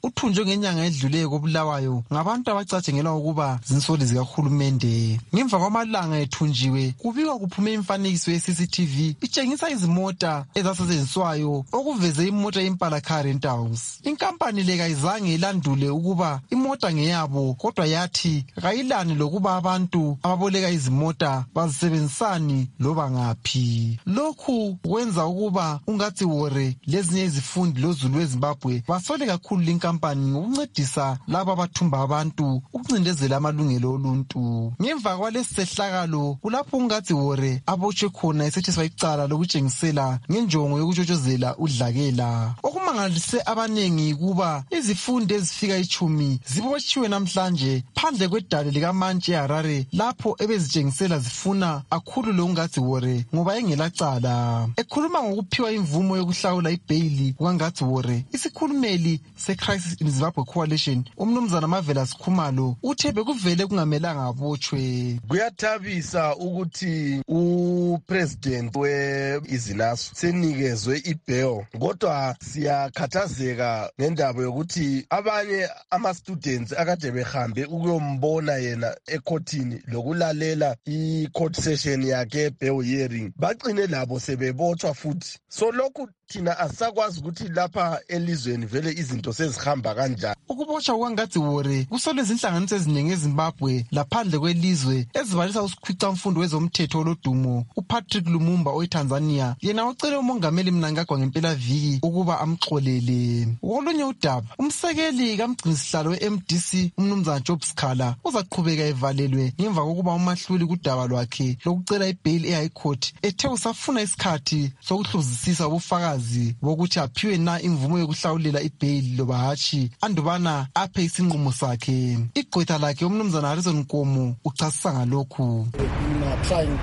[SPEAKER 23] uthunjwe ngenyanga edluleyo koBulawayo ngabantu abacatshengelwa ukuba zinsoli zikahulumende. Ngemva kwamalanga ethunjiwe kubikwa kuphume imfanekiso ye-C C T V itshengisa izimota ezasetshenziswayo okuveze imota yempala car rentals. Inkampani le kayizange ilandule ukuba imota ngeyabo kodwa yathi kayilani lokuba abantu ababoleka izimota bazisebenzisani loba ngaphi. Lokhu kwenza ukuba ungathi wore lezinye izifundi lozulu weZimbabwe basole kakhulu linkampani ngokuncedisa laba abathumba abantu ukuncindezela amalungelo oluntu. Ngemva kwalesi sehlakalo kulapho ungathi wore abotshwe khona esethiswa icala lokutshengisela ngenjongo yokutshotshozela udlakela. Okumangalise abanengi kuba izifundi ezifika ichumi zibotshiwe namhlanje phandle kwedale likaMantshi eHarare lapho ebezitshengisela zifuna akhulule ungathi wore ngoba engelacala. Ekhuluma ngokuphiwa imvumo yokuhlawula ibhayili kukangathi wore, isikhulumeli se-Crisis in Zimbabwe Coalition umnumzana Marvelous Khumalo uthe bekuvele kungamelanga abotshwe.
[SPEAKER 21] Kuyathabisa ukuthi upresident we-Izinaso senikezwe ibheo, kodwa siyakhathazeka ngendaba yokuthi abanye ama-students akade behambe ukuyombona yena ekhotini lokulalela i-court session yakhe bail hearing bagcine labo sebebotshwa futhi. So lokhu thina asakwazi ukuthi lapha elizweni vele izinto sezihamba kanjani.
[SPEAKER 23] Ukubotshwa kukangathi wore kusolwe izinhlanganiso eziningi eZimbabwe laphandle kwelizwe ezibalisa usikhwicamfundo wezomthetho olodumo uPatrick Lumumba oweTanzania yena ucele umongameli Mnangagwa ngempelaviki ukuba amxolele. Kolunye udaba umsekeli kamgcinisihlalo we-M D C umnumzana Job Sikhala uzaqhubeka evalelwe ngemva kokuba umahluli kudaba lwakhe lokucela ibhayili eHigh Court ethe usafuna isikhathi sokuhluzisisa ubufakazi bokuthi aphiwe na imvumo yokuhlawulela ibhayili loba hatshi andubana aphe isinqumo sakhe. Igqwetha lakhe umnumzana Harrison Nkomo uchasisa ngalokhu.
[SPEAKER 1] Trying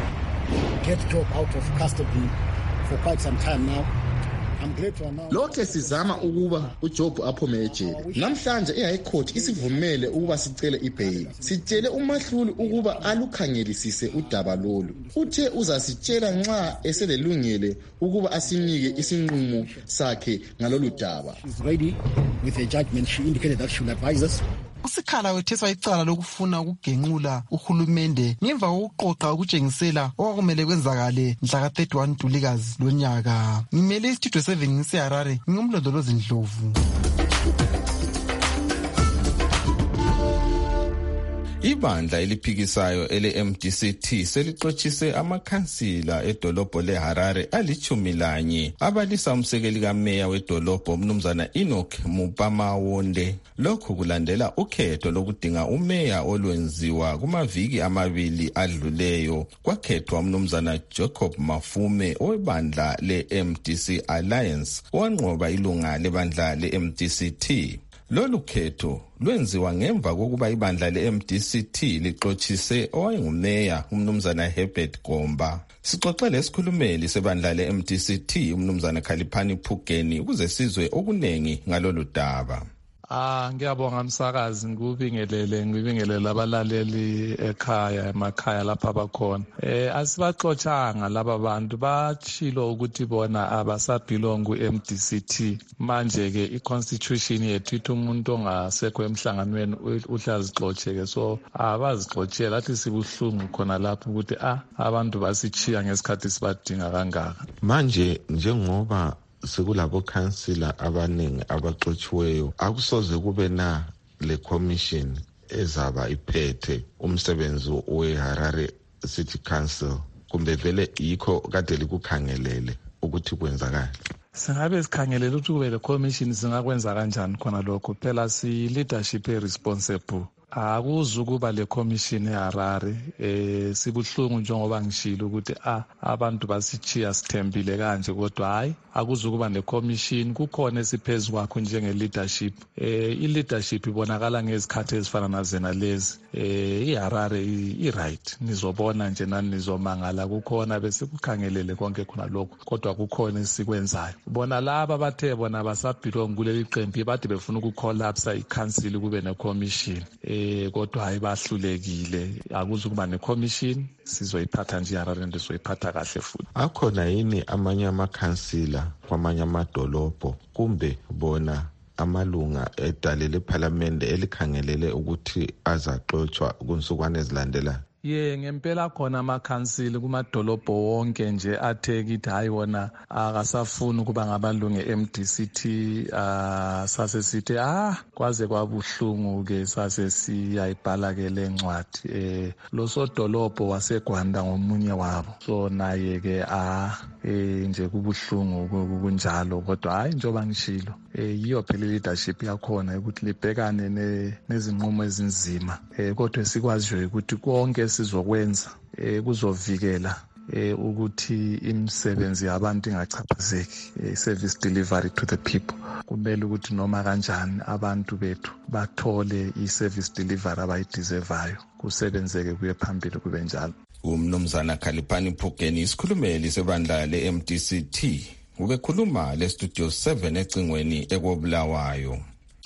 [SPEAKER 1] to get Job out of custody for quite some time now.
[SPEAKER 3] Lokhe sizama ukuba uJob aphume ejele. Namhlanje iHigh Court isivumele ukuba sicele ibhayili. Sitshele umahluli ukuba alukhangelisise udaba lolu. Uthe uzasitshela nxa eselelungele ukuba asinike isinqumo sakhe ngalolu daba.
[SPEAKER 1] She's ready with a judgment. She indicated that she will advise us.
[SPEAKER 23] Usikhala wetheswa icala lokufuna ukugenqula uhulumende ngemva kokuqoqa ukutshengisela okwakumele kwenzakale mhla ka thirty-one Ntulikazi lonyaka. Ngimele istudio seven ngiseHarare ngingumlondolozi Ndlovu.
[SPEAKER 20] Ibandla eliphikisayo ele-M D C T selixothise amakhansila edolobho leHarare alichumi lanye abalisa umsekeli kameya wedolobho umnumzana Enoch Mupamawonde. Lokhu kulandela ukhetho lokudinga umeya olwenziwa kumaviki amabili adluleyo kwakhethwa umnumzana Jacob Mafume owebandla le-M D C Alliance owanqoba ilunga lebandla le-M D C T. Lolu khetho lwenziwa ngemva kokuba ibandla le-M D C T lixothise owayengumeya umnumzana Herbert Gomba. Sixoxele isikhulumeli sebandla le-M D C T umnumzana Khaliphani Phugeni ukuze sizwe okunengi ngalolu daba.
[SPEAKER 6] Ah ngiyabonga msakazi ngubingelele ngibingelele abalaleli ekhaya emakhaya lapha abakhona. Eh asibaxoxanga laba bantu bachilo ukuthi bona abasabelong ku-M D C T. Manje ke iconstitution yethu ithi umuntu ongasekho emhlanganweni uhlazixoxeke, so abazixoxela athi sibuhlungu khona lapho ukuthi ah abantu basichiya ngesikhathi sibadinga kangaka.
[SPEAKER 7] Manje njengoba sekulabo councillor abaningi abaxotshiweyo akusoze kube na le commission ezaba iphethe umsebenzi weHarare City Council, kumbe vele yikho kade likukhangelele ukuthi kwenzakala?
[SPEAKER 6] Singabe sikhangelele ukuthi kube le commission singakwenza kanjani khona lokho, phela si leadership responsible. Akuzukuba le commission eHarare eh sibuhlungu njengoba ngishilo ukuthi ah abantu basichiya sithembile kanje, kodwa hayi akuzukuba ne commission. Kukhona esiphezulu kwakho njenge leadership. Eh i leadership ibonakala ngezikhathi ezifana nazena lezi. Eh iHarare i right nizobona nje nani nizomangala, kukhona bese kukhangelele konke khona lokho, kodwa kukhona esikwenzayo. Bona laba bathe bona basabhilong kuleli qembu bathi befuna ukucollapse i-council kube ne commission. Eh kodwa hayi bahlulekile, akuzukuba ne commission, sizoyiphatha nje iHarare ndizoyiphatha kahle futhi.
[SPEAKER 7] Akhona yini amanye amakhansila kwamanye amadolobho kumbe bona amalunga edale lephalamende elikhangelele ukuthi azaxotshwa kunsukwane ezilandelayo?
[SPEAKER 6] Ye ngempela khona amakhansili kumadolobho wonke nje athe kithi hayi wona akasafuni ukuba ngabalungu e-M D C T. uh, sase sithi ah kwaze kwabuhlungu ke sase siyayibhala ke le ncwadi eh lo sodolobho waseGwanda ngomunye wabo, so naye ke ah eh nje kubuhlungu kunjalo, kodwa hayi njoba ngishilo eh yiyo phela leadership yakhona ukuthi libhekane nezinqumo ezinzima, eh kodwa sikwaziyo ukuthi konke sizokwenza eh kuzovikela eh ukuthi imisebenzi yabantu ingachaphazeki, eh, service delivery to the people. Kumele ukuthi noma kanjani abantu bethu bathole i-service delivery abayideservayo, kusebenzeke kuye phambili kube njalo.
[SPEAKER 20] Umnumzana Khalipani Phukeni, isikhulumeli sebandla le-M D C T, ubekhuluma le Studio seven ecingweni ekobulawayo.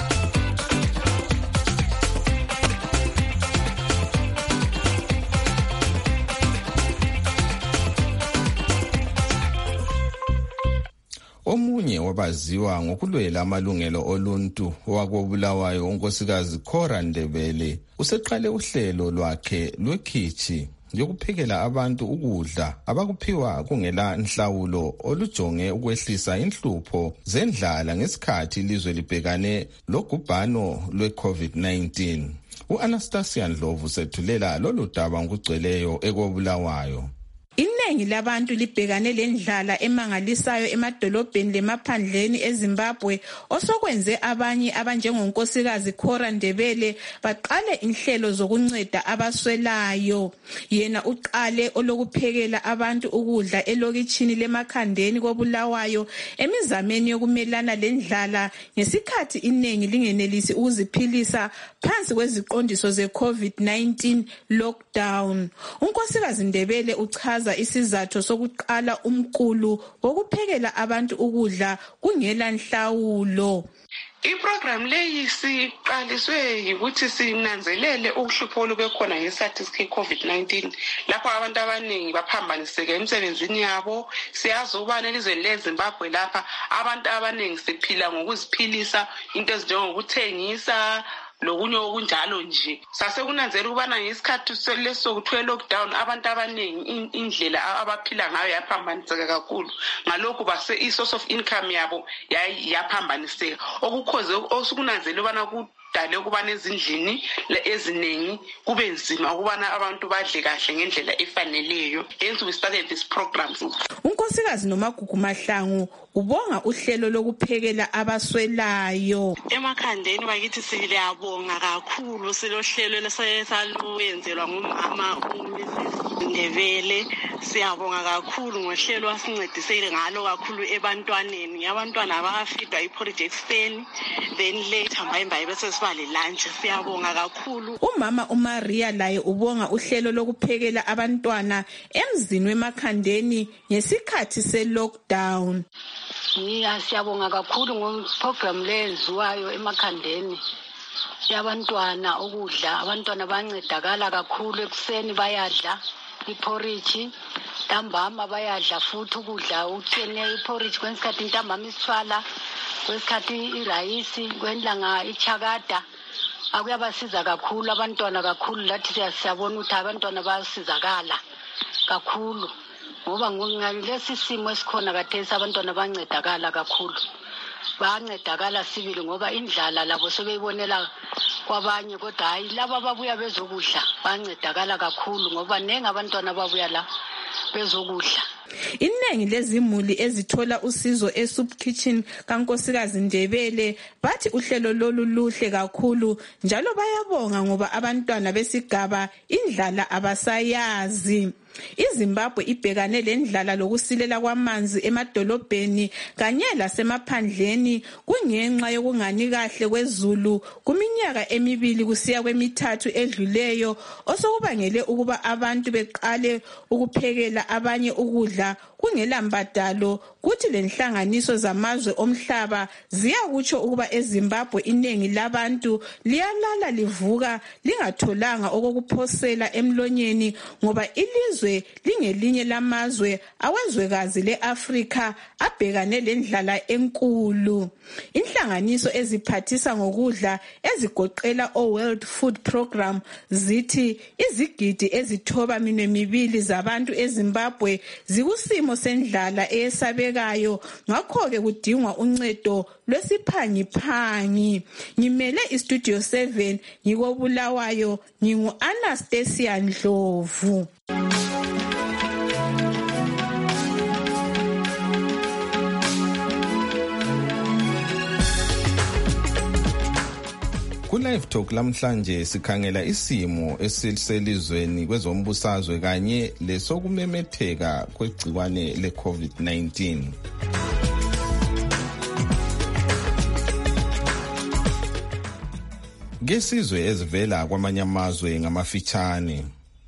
[SPEAKER 20] Omunye wabaziwa ngokulwela amalungelo oluntu wakobulawayo unkosikazi Cora Ndebele useqale uhlelo lwakhe lwekhichi yokuphekela abantu ukudla abakuphiwa kungela nhlawulo olujonge ukwehlisa inhlupho zendlala ngesikhathi ilizwe libhekane logubhano lwe-COVID nineteen. U-Anastasia Ndlovu sethulela lolu daba ngokugcweleyo ekobulawayo.
[SPEAKER 8] Iningi labantu libhekane lendlala emangalisayo emadolobheni lemaphandleni eZimbabwe, osokwenze abanye abanjengonkosikazi Cora Ndebele baqale inhlelo zokunceda abaswelayo. Yena uqale olokuphekela abantu ukudla elokitshini lemakhandeni kobulawayo emizameni yokumelana lendlala ngesikhathi iningi lingenelisi ukuziphilisa phansi kweziqondiso ze-COVID nineteen lockdown. Unkosikazi Ndebele uchaza isizathu sokuqala umqulu wokuphekela abantu ukudla kungela nhlawulo.
[SPEAKER 9] I-program leyi siqaliswe yikuthi sinanzelele ukuhlupho olubekhona ngesikhathi se-COVID nineteen lapho abantu abaningi baphambaniseke emsebenzini yabo. Siyazi ukubana elizweni leZimbabwe lapha abantu abaningi siphila ngokuziphilisa, into ezinjengokuthengisa lokunye okunjalo nje. Sase kunanzela ukubana ngesikhathi leso kuthiwe lockdown abantu abaningi indlela abaphila ngayo yaphambaniseka kakhulu, ngalokhu base i-source of income yabo yaphambaniseka, okukhoze osukunanzela ukubana kudale ukubana ezindlini eziningi kube nzima ukubana abantu badle kahle ngendlela efaneleyo. Hence we started this program.
[SPEAKER 8] Unkosikazi Nomagugu Mahlangu ubonga uhlelo lokuphekela abaswelayo.
[SPEAKER 11] Emakhandeni bakithi siyabonga kakhulu silohlelo lesaluyenzelwa ngumama uMisis Ndebele. Siyabonga kakhulu ngohlelo wasincedisele ngalo kakhulu ebantwaneni. Abantwana abafidwa iporridge extend then later mbayimbayi bese sibale lunch. Siyabonga kakhulu.
[SPEAKER 8] Umama uMaria laye ubonga uhlelo lokuphekela abantwana emzini wemakhandeni ngesikhathi se-lockdown.
[SPEAKER 24] Ngiya siyabonga kakhulu ngoprogram lenziwayo emakhandeni yabantwana ukudla. Abantwana bancedakala kakhulu, ekuseni bayadla iporridge, ntambama bayadla futhi ukudla uthene iporridge, kwesikhathi ntambama isithwala, kwesikhathi irayisi, kwenlanga ichakada. Akuyabasiza kakhulu abantwana kakhulu, lathi siyabona ukuthi abantwana bayasizakala kakhulu ngoba ngalesi simo esikhona khathesi abantwana bancedakala kakhulu. Bancedakala sibili ngoba indlala labo sebeyibonela kwabanye, kodwa hayi laba babuya bezokudla bancedakala kakhulu ngoba nengi abantwana babuya la bezokudla.
[SPEAKER 8] Iningi lezimuli ezithola usizo eSoup Kitchen kankosikazi Ndebele bathi uhlelo lolu luhle kakhulu njalo bayabonga ngoba abantwana besigaba indlala abasayazi. iZimbabwe ibhekane lendlala lokusilela kwamanzi emadolobheni kanye lasemaphandleni kungenxa yokungani kahle kwezulu kuminyaka emibili kusiya kwemithathu edluleyo, osokubangele ukuba abantu beqale ukuphekela abanye ukudla kungela mbadalo kuthi lenhlanganiso zamazwe omhlaba ziyakutsho ukuba eZimbabwe iningi labantu liyalala livuka lingatholanga okokuphosela emlonyeni ngoba ilizwe lingelinye lamazwe awezwekazi leAfrika abhekane lendlala enkulu. Inhlanganiso eziphathisa ngokudla ezigoqela o-World Food Program zithi izigidi ezithoba minwe mibili zabantu eZimbabwe zikusimo sendlala eyesabekayo, ngakho-ke kudingwa uncedo lwesiphangiphangi. Ngimele iStudio seven ngikobulawayo, ngingu-Anastasia Ndlovu.
[SPEAKER 20] Ku-Live Talk lamhlanje sikhangela isimo esiselizweni kwezombusazwe kanye lesokumemetheka kwegciwane le-COVID nineteen. Ngesizwe ezivela kwamanye amazwe ngamafitshane.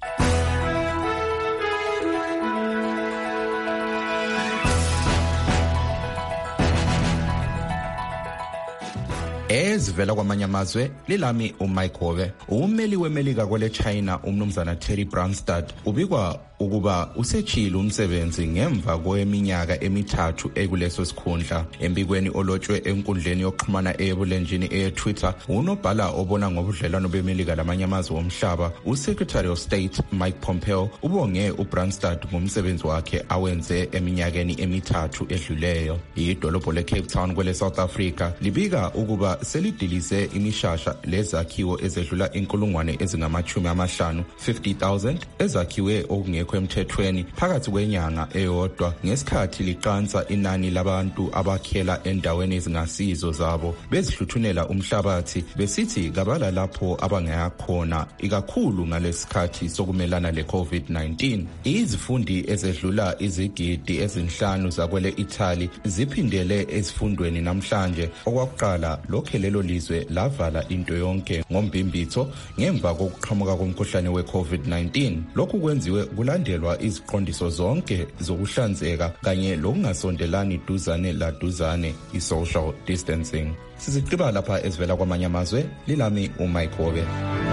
[SPEAKER 20] Ezivela kwamanye amazwe lilami uMike Hove. Ummeli wemelika kwele China umnumzana Terry Branstad ubikwa ukuba usechile umsebenzi ngemva kweminyaka emithathu ekuleso sikhundla. Embikweni olotshwe enkundleni yokuxhumana eyebulenjini eyeTwitter, unobhala obona ngobudlelwano bemelika lamanye amazwe omhlaba, uSecretary of State Mike Pompeo ubonge uBranstad ngomsebenzi wakhe awenze eminyakeni emithathu edluleyo. Idolobho leCape Town kwele South Africa libika ukuba selidilise imishasha lezakhiwo ezedlula inkulungwane ezingamachumi amahlanu fifty thousand ezakhiwe okungekho emthethweni phakathi kwenyanga eyodwa, ngesikhathi liqansa inani labantu abakhela endaweni ezingasizo zabo bezihluthunela umhlabathi besithi kabala lapho abangayakhona, ikakhulu ngalesikhathi sokumelana le-COVID nineteen. Izifundi ezedlula izigidi ezinhlanu zakwele Italy ziphindele ezifundweni namhlanje. Okwakuqala lokho lelo lizwe lavala into yonke ngombhimbitho ngemva kokuqhamuka komkhuhlane we-COVID nineteen. Lokhu kwenziwe kulandelwa iziqondiso zonke zokuhlanzeka kanye lokungasondelani duzane la duzane, i-social distancing. Siziqiba lapha ezivela kwamanye amazwe, lilami uMike Hove.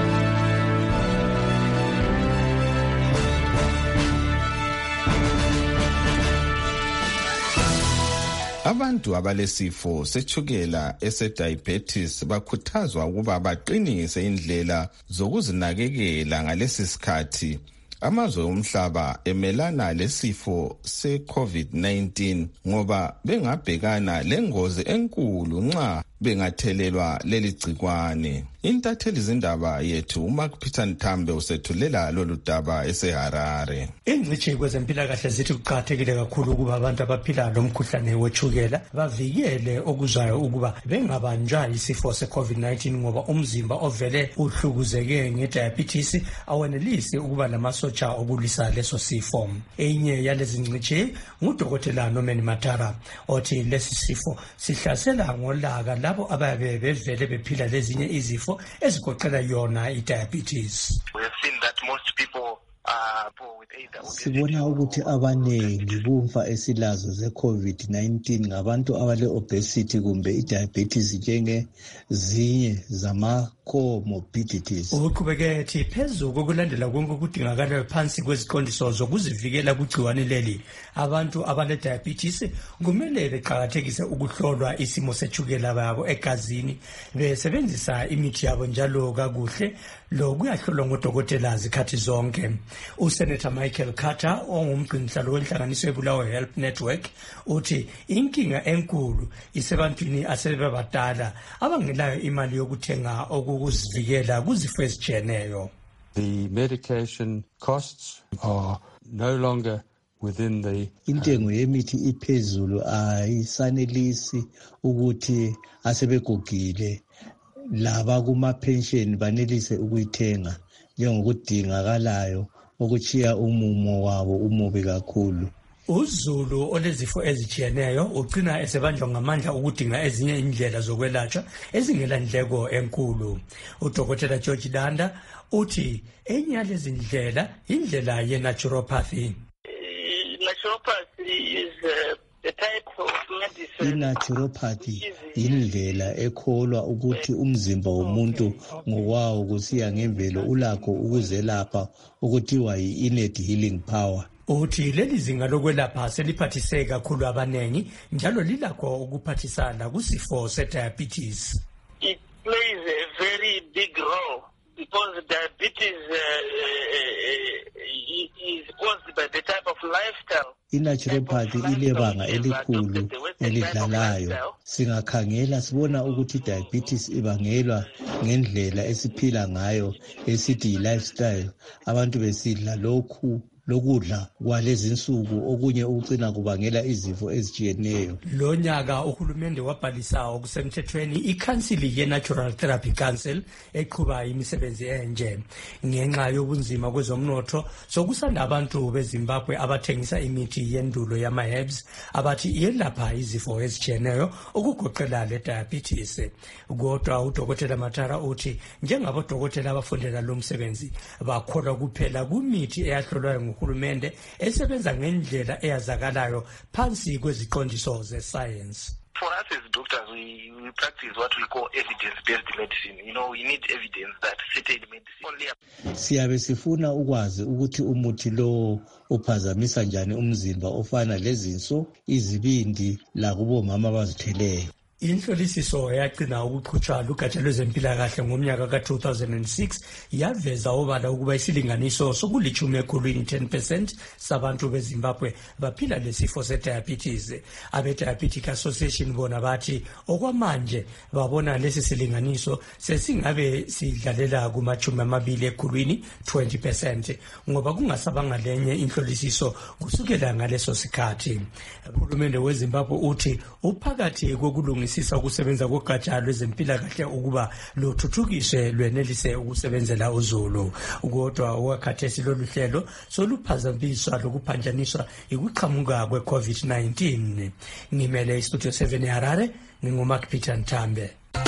[SPEAKER 20] Abantu abalesifo sethukela ese-diabetes bakhuthazwa ukuba baqinise indlela zokuzinakekela ngalesi sikhathi amazwe omhlaba emelana lesifo se-COVID nineteen ngoba bengabhekana lengozi enkulu nxa bengathelelwa leli gcikwane. Intatheli zindaba yethu uMark Peter Nthambe usethulela lolu daba eseHarare.
[SPEAKER 10] Ingcitshi kwezempilakahle zithi kuqakathekile kakhulu ukuba abantu abaphila lomkhuhlane wetshukela bavikele okuzayo ukuba bengabanjwa isifo se-COVID nineteen ngoba umzimba ovele uhlukuzeke ngediabetes awenelisi ukuba namasotsha okulwisa leso sifo. Enye yalezi ngcitshi ngudokotela Norman Matara othi lesi sifo sihlasela ngolaka labo ababe bevele bephila lezinye izifo ezigoqela yona i-diabetes.
[SPEAKER 12] We have seen that most people are poor with either.
[SPEAKER 13] Sibona ukuthi abaningi kumfa esilazo ze-COVID nineteen ngabantu abale obesity kumbe i-diabetes njenge zinye zama comorbidities.
[SPEAKER 10] Uqhubeke ethi phezu kokulandela konke okudingakala phansi kweziqondiso zokuzivikela kugciwane leli, abantu abale diabetes kumele beqhakathekise ukuhlolwa isimo sethukela babo egazini besebenzisa imithi yabo njalo kakuhle, lo kuyahlolwa ngodokotela zikhathi zonke. USenator Michael Carter ongumgcinihlalo wenhlanganiso yeBulawayo Health Network uthi inkinga enkulu isebantwini asebebadala abangelayo imali yokuthenga okukuzivikela kuzifo ezijeneyo.
[SPEAKER 14] The medication costs are no longer within the
[SPEAKER 13] intengo yemithi iphezulu ayisanelisi ukuthi asebegugile laba kuma pension banelise ukuyithenga njengokudingakalayo okuchiya umumo wabo umubi kakhulu.
[SPEAKER 10] UZulu olezifo ezijiyeneyo ugcina esebanjwa ngamandla ukudinga ezinye indlela zokwelatshwa ezingela ndleko enkulu. Udokotela George Danda uthi enye yalezi ndlela indlela ye-naturopathy.
[SPEAKER 12] Naturopathy is a, a type of medicine.
[SPEAKER 13] I-naturopathy indlela ekholwa ukuthi umzimba womuntu ngokwawo kusiya ngemvelo ulakho ukuzelapha okuthiwa yi-innate healing power.
[SPEAKER 10] Uthi leli zinga lokwelapha seliphathise kakhulu abanengi njalo lilakho ukuphathisana kusifo se-diabetes.
[SPEAKER 12] It plays a very big role because diabetes uh, uh, is caused by the type of lifestyle.
[SPEAKER 13] I-naturopathy ilebanga elikhulu elidlalayo. Singakhangela sibona ukuthi diabetes ibangelwa ngendlela esiphila ngayo esithi yi-lifestyle. Abantu besidla lokhu lokudla kwalezi insuku okunye ukucina kubangela izifo ezitshiyeneyo.
[SPEAKER 10] Lo nyaka uhulumende wabhalisa okusemthethweni ikhansili ye-Natural Therapy Council eqhuba imisebenzi enje. Ngenxa yobunzima kwezomnotho sokusanda abantu beZimbabwe abathengisa imithi yendulo yama-herbs abathi iyelapha izifo ezitshiyeneyo ukugoqela le-diabetes. Kodwa udokotela Matara uthi njengabodokotela abafundela lo msebenzi bakholwa kuphela kumithi eyahlolwayo nguhulumende esebenza ngendlela eyazakalayo phansi kweziqondiso ze-science.
[SPEAKER 12] For us as doctors, we, we practice what we call evidence-based medicine. You know, we need evidence that certain medicine only.
[SPEAKER 13] Siyabe sifuna ukwazi ukuthi umuthi lo uphazamisa njani umzimba ofana lezinso, izibindi lakubomama abazitheleyo. Inhlolisiso yagcina ukuqhutshwa lugatsha lwezempilakahle ngomnyaka ka-two thousand six yaveza obala ukuba isilinganiso sokulitshumi ekhulwini ten percent sabantu beZimbabwe baphila lesifo se-diabetes. Abe-Diabetic Association bona bathi okwamanje babona lesi silinganiso sesingabe sidlalela kumachumi amabili ekhulwini twenty percent ngoba kungasabanga lenye inhlolisiso kusukela ngaleso sikhathi. Uhulumende weZimbabwe uthi uphakathi kokulungisa sisa ukusebenza kogatsha lwezempilakahle ukuba luthuthukiswe lwenelise ukusebenzela uzulu. Kodwa wakhathesi lolu hlelo soluphazamiswa lokuphanjaniswa ikuqhamuka kwe-COVID nineteen. Ngimele istudio seven eHarare, nginguMark Peter Ntambe.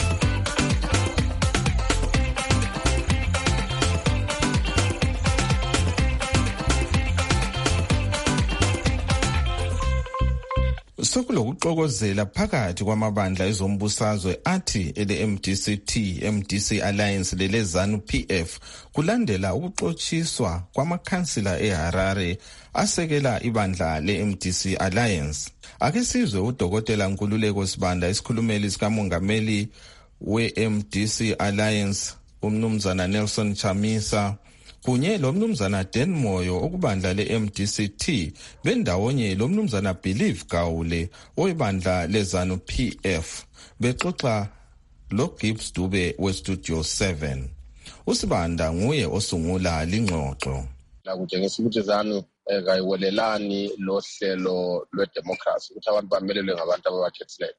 [SPEAKER 20] Sokulokuxokozela phakathi kwamabandla ezombusazwe athi ele-M D C T, M D C Alliance lele ZANU P F kulandela ukuxotshiswa kwamakhansila eHarare asekela ibandla le-M D C Alliance. Ake sizwe udokotela Nkululeko Sibanda isikhulumeli sikamongameli we-M D C Alliance umnumzana Nelson Chamisa kunye lo mnumzana Dan Moyo okubandla le-M D C T bendawonye lo mnumzana Believe Gawule oyibandla le-ZANU P F bexoxa lo Gibbs Dube we-Studio seven. Usibanda nguye osungula lingxoxo.
[SPEAKER 21] Lakutshengisa ukuthi ZANU kayiwelelani lo hlelo lwe-democracy ukuthi abantu bamelelwe ngabantu ababakhethileyo.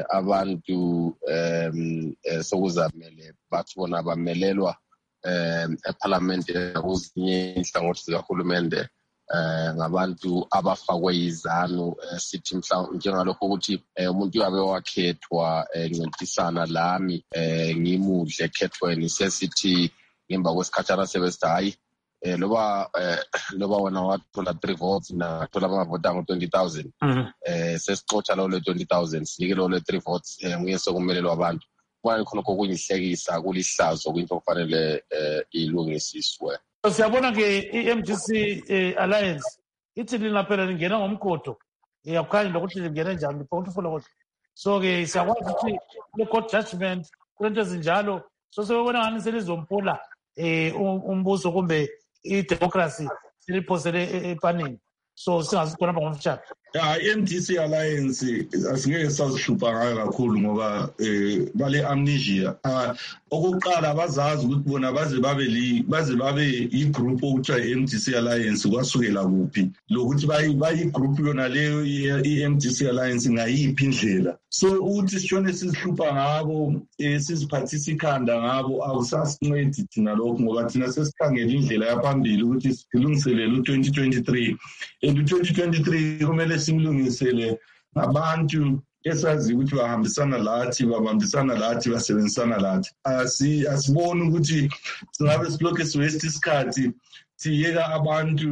[SPEAKER 21] Abantu um sokuzamele bathi bona bamelelwa um eParliament kuzinye inhlangothi zikahulumende eh ngabantu abafakwe izanu sithi mhlawumbe njengalokho ukuthi umuntu uyabe wakhethwa encintisana lami eh ngimudle ekhethweni sesithi ngemba kwesikhathana sebesta hayi eh loba loba wena wathola three votes na thola amavota ngo twenty thousand eh sesixotsha lo twenty thousand sinike lo three votes nguye sokumelelwa abantu kwani khona kokunyihlekisa kulihlazo kwinto kufanele ilungisiswe.
[SPEAKER 4] Siyabona ke i-M D C Alliance ithi linaphela lingena ngomkhodo yakukhanya lokuthi lingena njani photofolo kodwa so ke siyakwazi ukuthi le court judgment kulento ezinjalo so sebona ngani selizomphula eh umbuso kumbe i-democracy siliphosele epanini so singazikhona ngomfutshane.
[SPEAKER 15] Ya i-M D C Alliance asingeke sazihlupa ngayo kakhulu ngoba eh bale amnesia okokuqala abazazi ukuthi bona baze babe li baze babe igroup okuthiwa i-M D C Alliance kwasukela kuphi lokuthi bayi bayi group yona leyo i-M D C Alliance ngayiphi indlela so ukuthi sishone sizihlupa ngabo siziphathisa ikhanda ngabo awusasincedi thina lokho ngoba thina sesikhangela indlela yaphambili ukuthi silungiselele u-twenty twenty-three and u-twenty twenty-three kumele simlungisele abantu esazi ukuthi bahambisana lathi babambisana lathi basebenzisana lathi asi asiboni ukuthi singabe silokho siwaste isikhathi siyeka abantu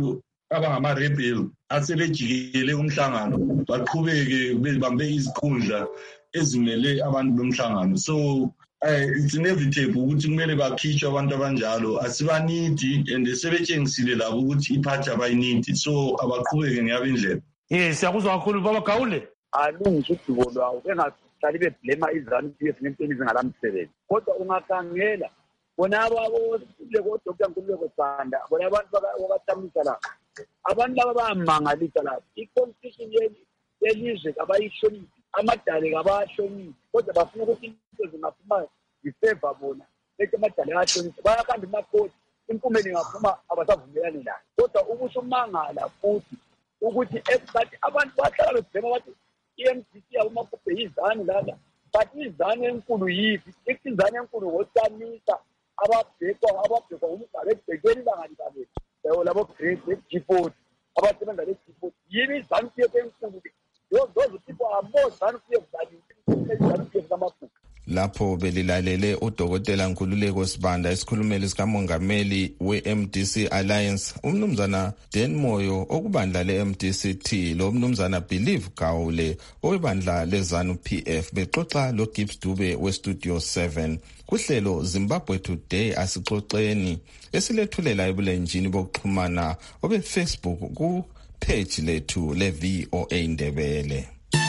[SPEAKER 15] abangama-rebel asebejikele umhlangano baqhubeke bebambe izikhundla ezimele abantu bomhlangano. So Uh, it's inevitable ukuthi kumele bakhishwe abantu abanjalo, asibanidi and sebetshengisile labo ukuthi iphathi abayinidi, so abaqhubeke ngeyabo indlela.
[SPEAKER 4] Yes, siyakuzwa kakhulu baba Gawule.
[SPEAKER 5] Alungise udubo lwawo bengahlali beblema izanu P F nempeni zingalamsebenzi. Kodwa ungakhangela bona ababo leko Doctor Nkululeko Sanda, bona abantu bakathamisa la. Abantu laba bayamangalisa la. I-constitution yelizwe abayihloniphi, amadale abahloniphi, kodwa bafuna ukuthi zingaphuma ziseva bona bese amadala ayahlonipha bayakanda imakoti impumela ingaphuma abasavumelani nayo. Kodwa ubusumangala futhi ukuthi ebathi abantu bahlala bebhema bathi i-M D C awumakhuphe izane lana, but izane enkulu yipi izane enkulu ngotamisa ababhekwa ababhekwa umgaba ebhekweni bangalibale leyo labo grade G-forty abasebenza le G-forty yini izane enkulu. Those people are more than fear than
[SPEAKER 20] lapho belilalele udokotela Nkululeko Sibanda isikhulumeli sikamongameli we-M D C Alliance umnumzana Dan Moyo okubandla le-M D C T lo mnumzana Believe Gawule owebandla lezanu P F bexoxa lo Gibbs Dube we-Studio seven kuhlelo Zimbabwe Today asixoxeni esilethulela ebulenjini bokuxhumana obe Facebook ku page lethu le V O A Ndebele.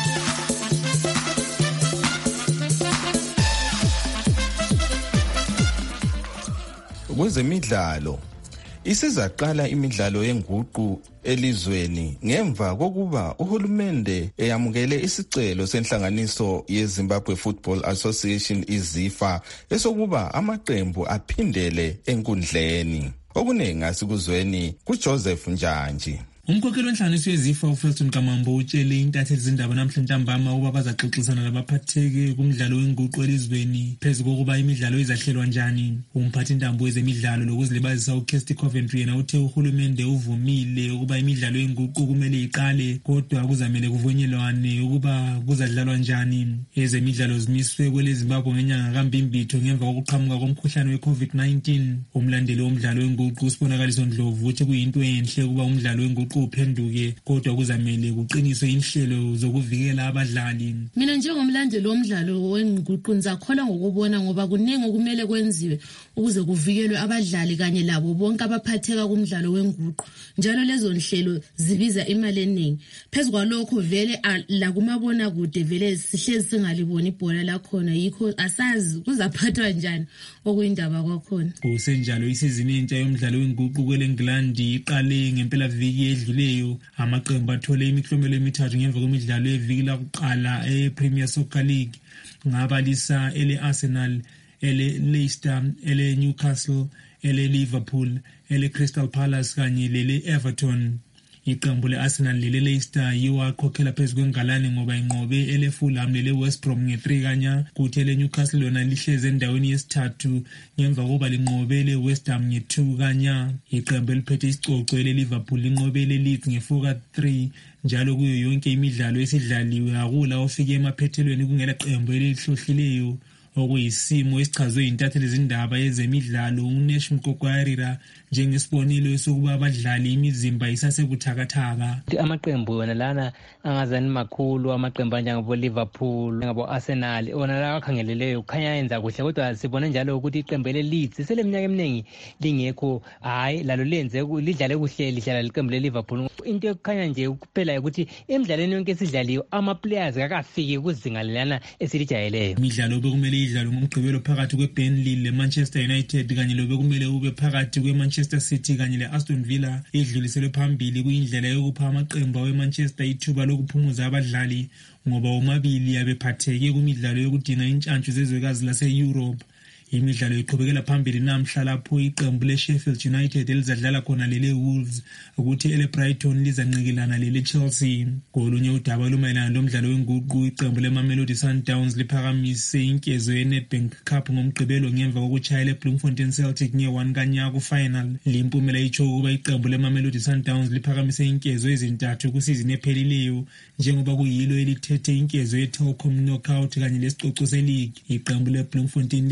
[SPEAKER 20] Kwezemidlalo isizaqala imidlalo yenguqu elizweni ngemva kokuba uhulumende eyamukele isicelo senhlanganiso yeZimbabwe Football Association iZIFA esokuba amaqembu aphindele enkundleni. Okuningi asikuzweni kuJoseph Njanji.
[SPEAKER 16] Umkhokheli wenhlanganiso yeZIFA uFelton Kamambo utshele intatheli zindaba namhlanje ntambama ukuba bazaxoxisana labaphatheke kumdlalo wenguqu elizweni phezu kokuba imidlalo izahlelwa njani. Umphathi intambo wezemidlalo lokuzilibazisa uKirsty Coventry yena uthe uhulumende uvumile ukuba imidlalo yenguqu kumele iqale kodwa kuzamele kuvunyelwane ukuba kuzadlalwa njani. Ezemidlalo zimiswe kwele Zimbabwe ngenyanga kaMbimbitho ngemva kokuqhamuka komkhuhlane we-COVID nineteen. Umlandeli womdlalo wenguqu usibonakaliso Ndlovu uthi kuyinto enhle ukuba umdlalo wenguqu uphenduke kodwa kuzamele kuqiniswe inhlelo zokuvikela abadlali.
[SPEAKER 17] Mina njengomlandeli womdlalo wenguqu ngizakhola ngokubona ngoba kuningi okumele kwenziwe ukuze kuvikelwe abadlali kanye labo bonke abaphatheka kumdlalo wenguqu. Njalo lezo nhlelo zibiza imali eningi. Phezu kwalokho vele la kumabona kude vele sihlezi singalibona ibhola lakhona yikho asazi kuzaphathwa njani okuyindaba kwakhona.
[SPEAKER 16] Kusenjalo isizini entsha yomdlalo wenguqu kweleNgland iqale ngempela viki edluleyo amaqembu athole imiklomelo emithathu ngemva kwemidlalo yeviki lakuqala e-Premier Soccer League ngabalisa ele Arsenal, ele Leicester, ele Newcastle, ele Liverpool, ele Crystal Palace kanye lele Everton. Iqembu le-Arsenal lele Leicester yiwakhokhela phezu kwengalane ngoba inqobe ele Fulham lele West Brom nge-three kanya kuthi ele Newcastle lona lihleze endaweni yesithathu ngemva kokuba linqobe le West Ham nge-two kanya. Iqembu eliphethe isicoco ele Liverpool linqobe ele Leeds nge-four ka three njalo kuyo yonke imidlalo esidlaliwe akula ofike emaphethelweni kungela qembu elihlohlileyo okuyisimo esichazwe intatheli zindaba yezemidlalo uNesh Mkokwarira njengesibonelo sokuba abadlali imizimba isasebuthakathaka.
[SPEAKER 18] Amaqembu wona lana angazani makhulu amaqembu njengabo Liverpool ngabo Arsenal ona la akhangeleleyo kukhanya yenza kuhle kodwa sibona njalo ukuthi iqembu le Leeds seleminyaka eminingi lingekho hayi lalo lenze lidlale kuhle lidlala iqembu le Liverpool. Into ekukhanya nje kuphela ukuthi emidlalweni yonke esidlaliwe ama players akafiki kuzinga lana esilijayeleyo.
[SPEAKER 16] Imidlalo bekumele idlalo ngomgqibelo phakathi kweBurnley leManchester United kanye lobe kumele ube phakathi kweManchester City kanye leAston Villa edluliselwe phambili kuyindlela yokupha amaqembu aweManchester ithuba lokuphumuza abadlali ngoba omabili abephatheke kumidlalo yokudinga intshantshu zezwekazi lase-Europe. Imidlalo iqhubekela phambili namhla lapho iqembu leSheffield United elizadlala khona lele Wolves ukuthi ele Brighton lizanqikilana lele Chelsea. Kolunye udaba lumayelana lomdlalo wenguqu iqembu leMamelodi Sundowns liphakamise inkezo yeNedbank Cup ngomgqibelo ngemva kokuchaya leBloemfontein Celtic nge-one kanya ku-final. Limpumela itsho ukuba iqembu leMamelodi Sundowns liphakamise inkezo ezintathu kusizini ephelileyo njengoba kuyilo elithethe inkezo ye-Telkom Knockout kanye lesicoco se-league. Iqembu leBloemfontein lizamela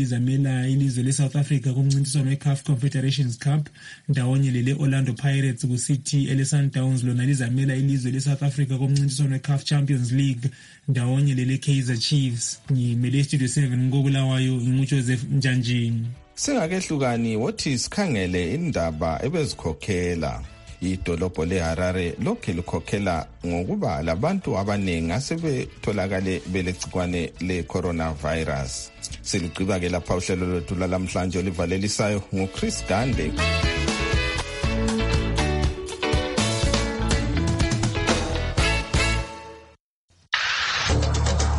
[SPEAKER 16] lizamela ilizwe le-South Africa kumncintiswano we-C A F Confederations Cup, ndawonye lele-Orlando Pirates kusithi ele-Sundowns lona lizamela ilizwe le-South Africa kumncintiswano we-C A F Champions League, ndawonye lele-Kaizer Chiefs. Ngimele Studio seven ngokulawayo nginguJoseph Njanjini.
[SPEAKER 20] Singakehlukani wothi sikhangele indaba ebezikhokhela. Idolobho leHarare lokhe likhokhela ngokuba labantu abaningi asebetholakale belegcikwane le-coronavirus. Siligqiba ke lapha uhlelo lwethu lamhlanje olivalelisayo nguChris Gande.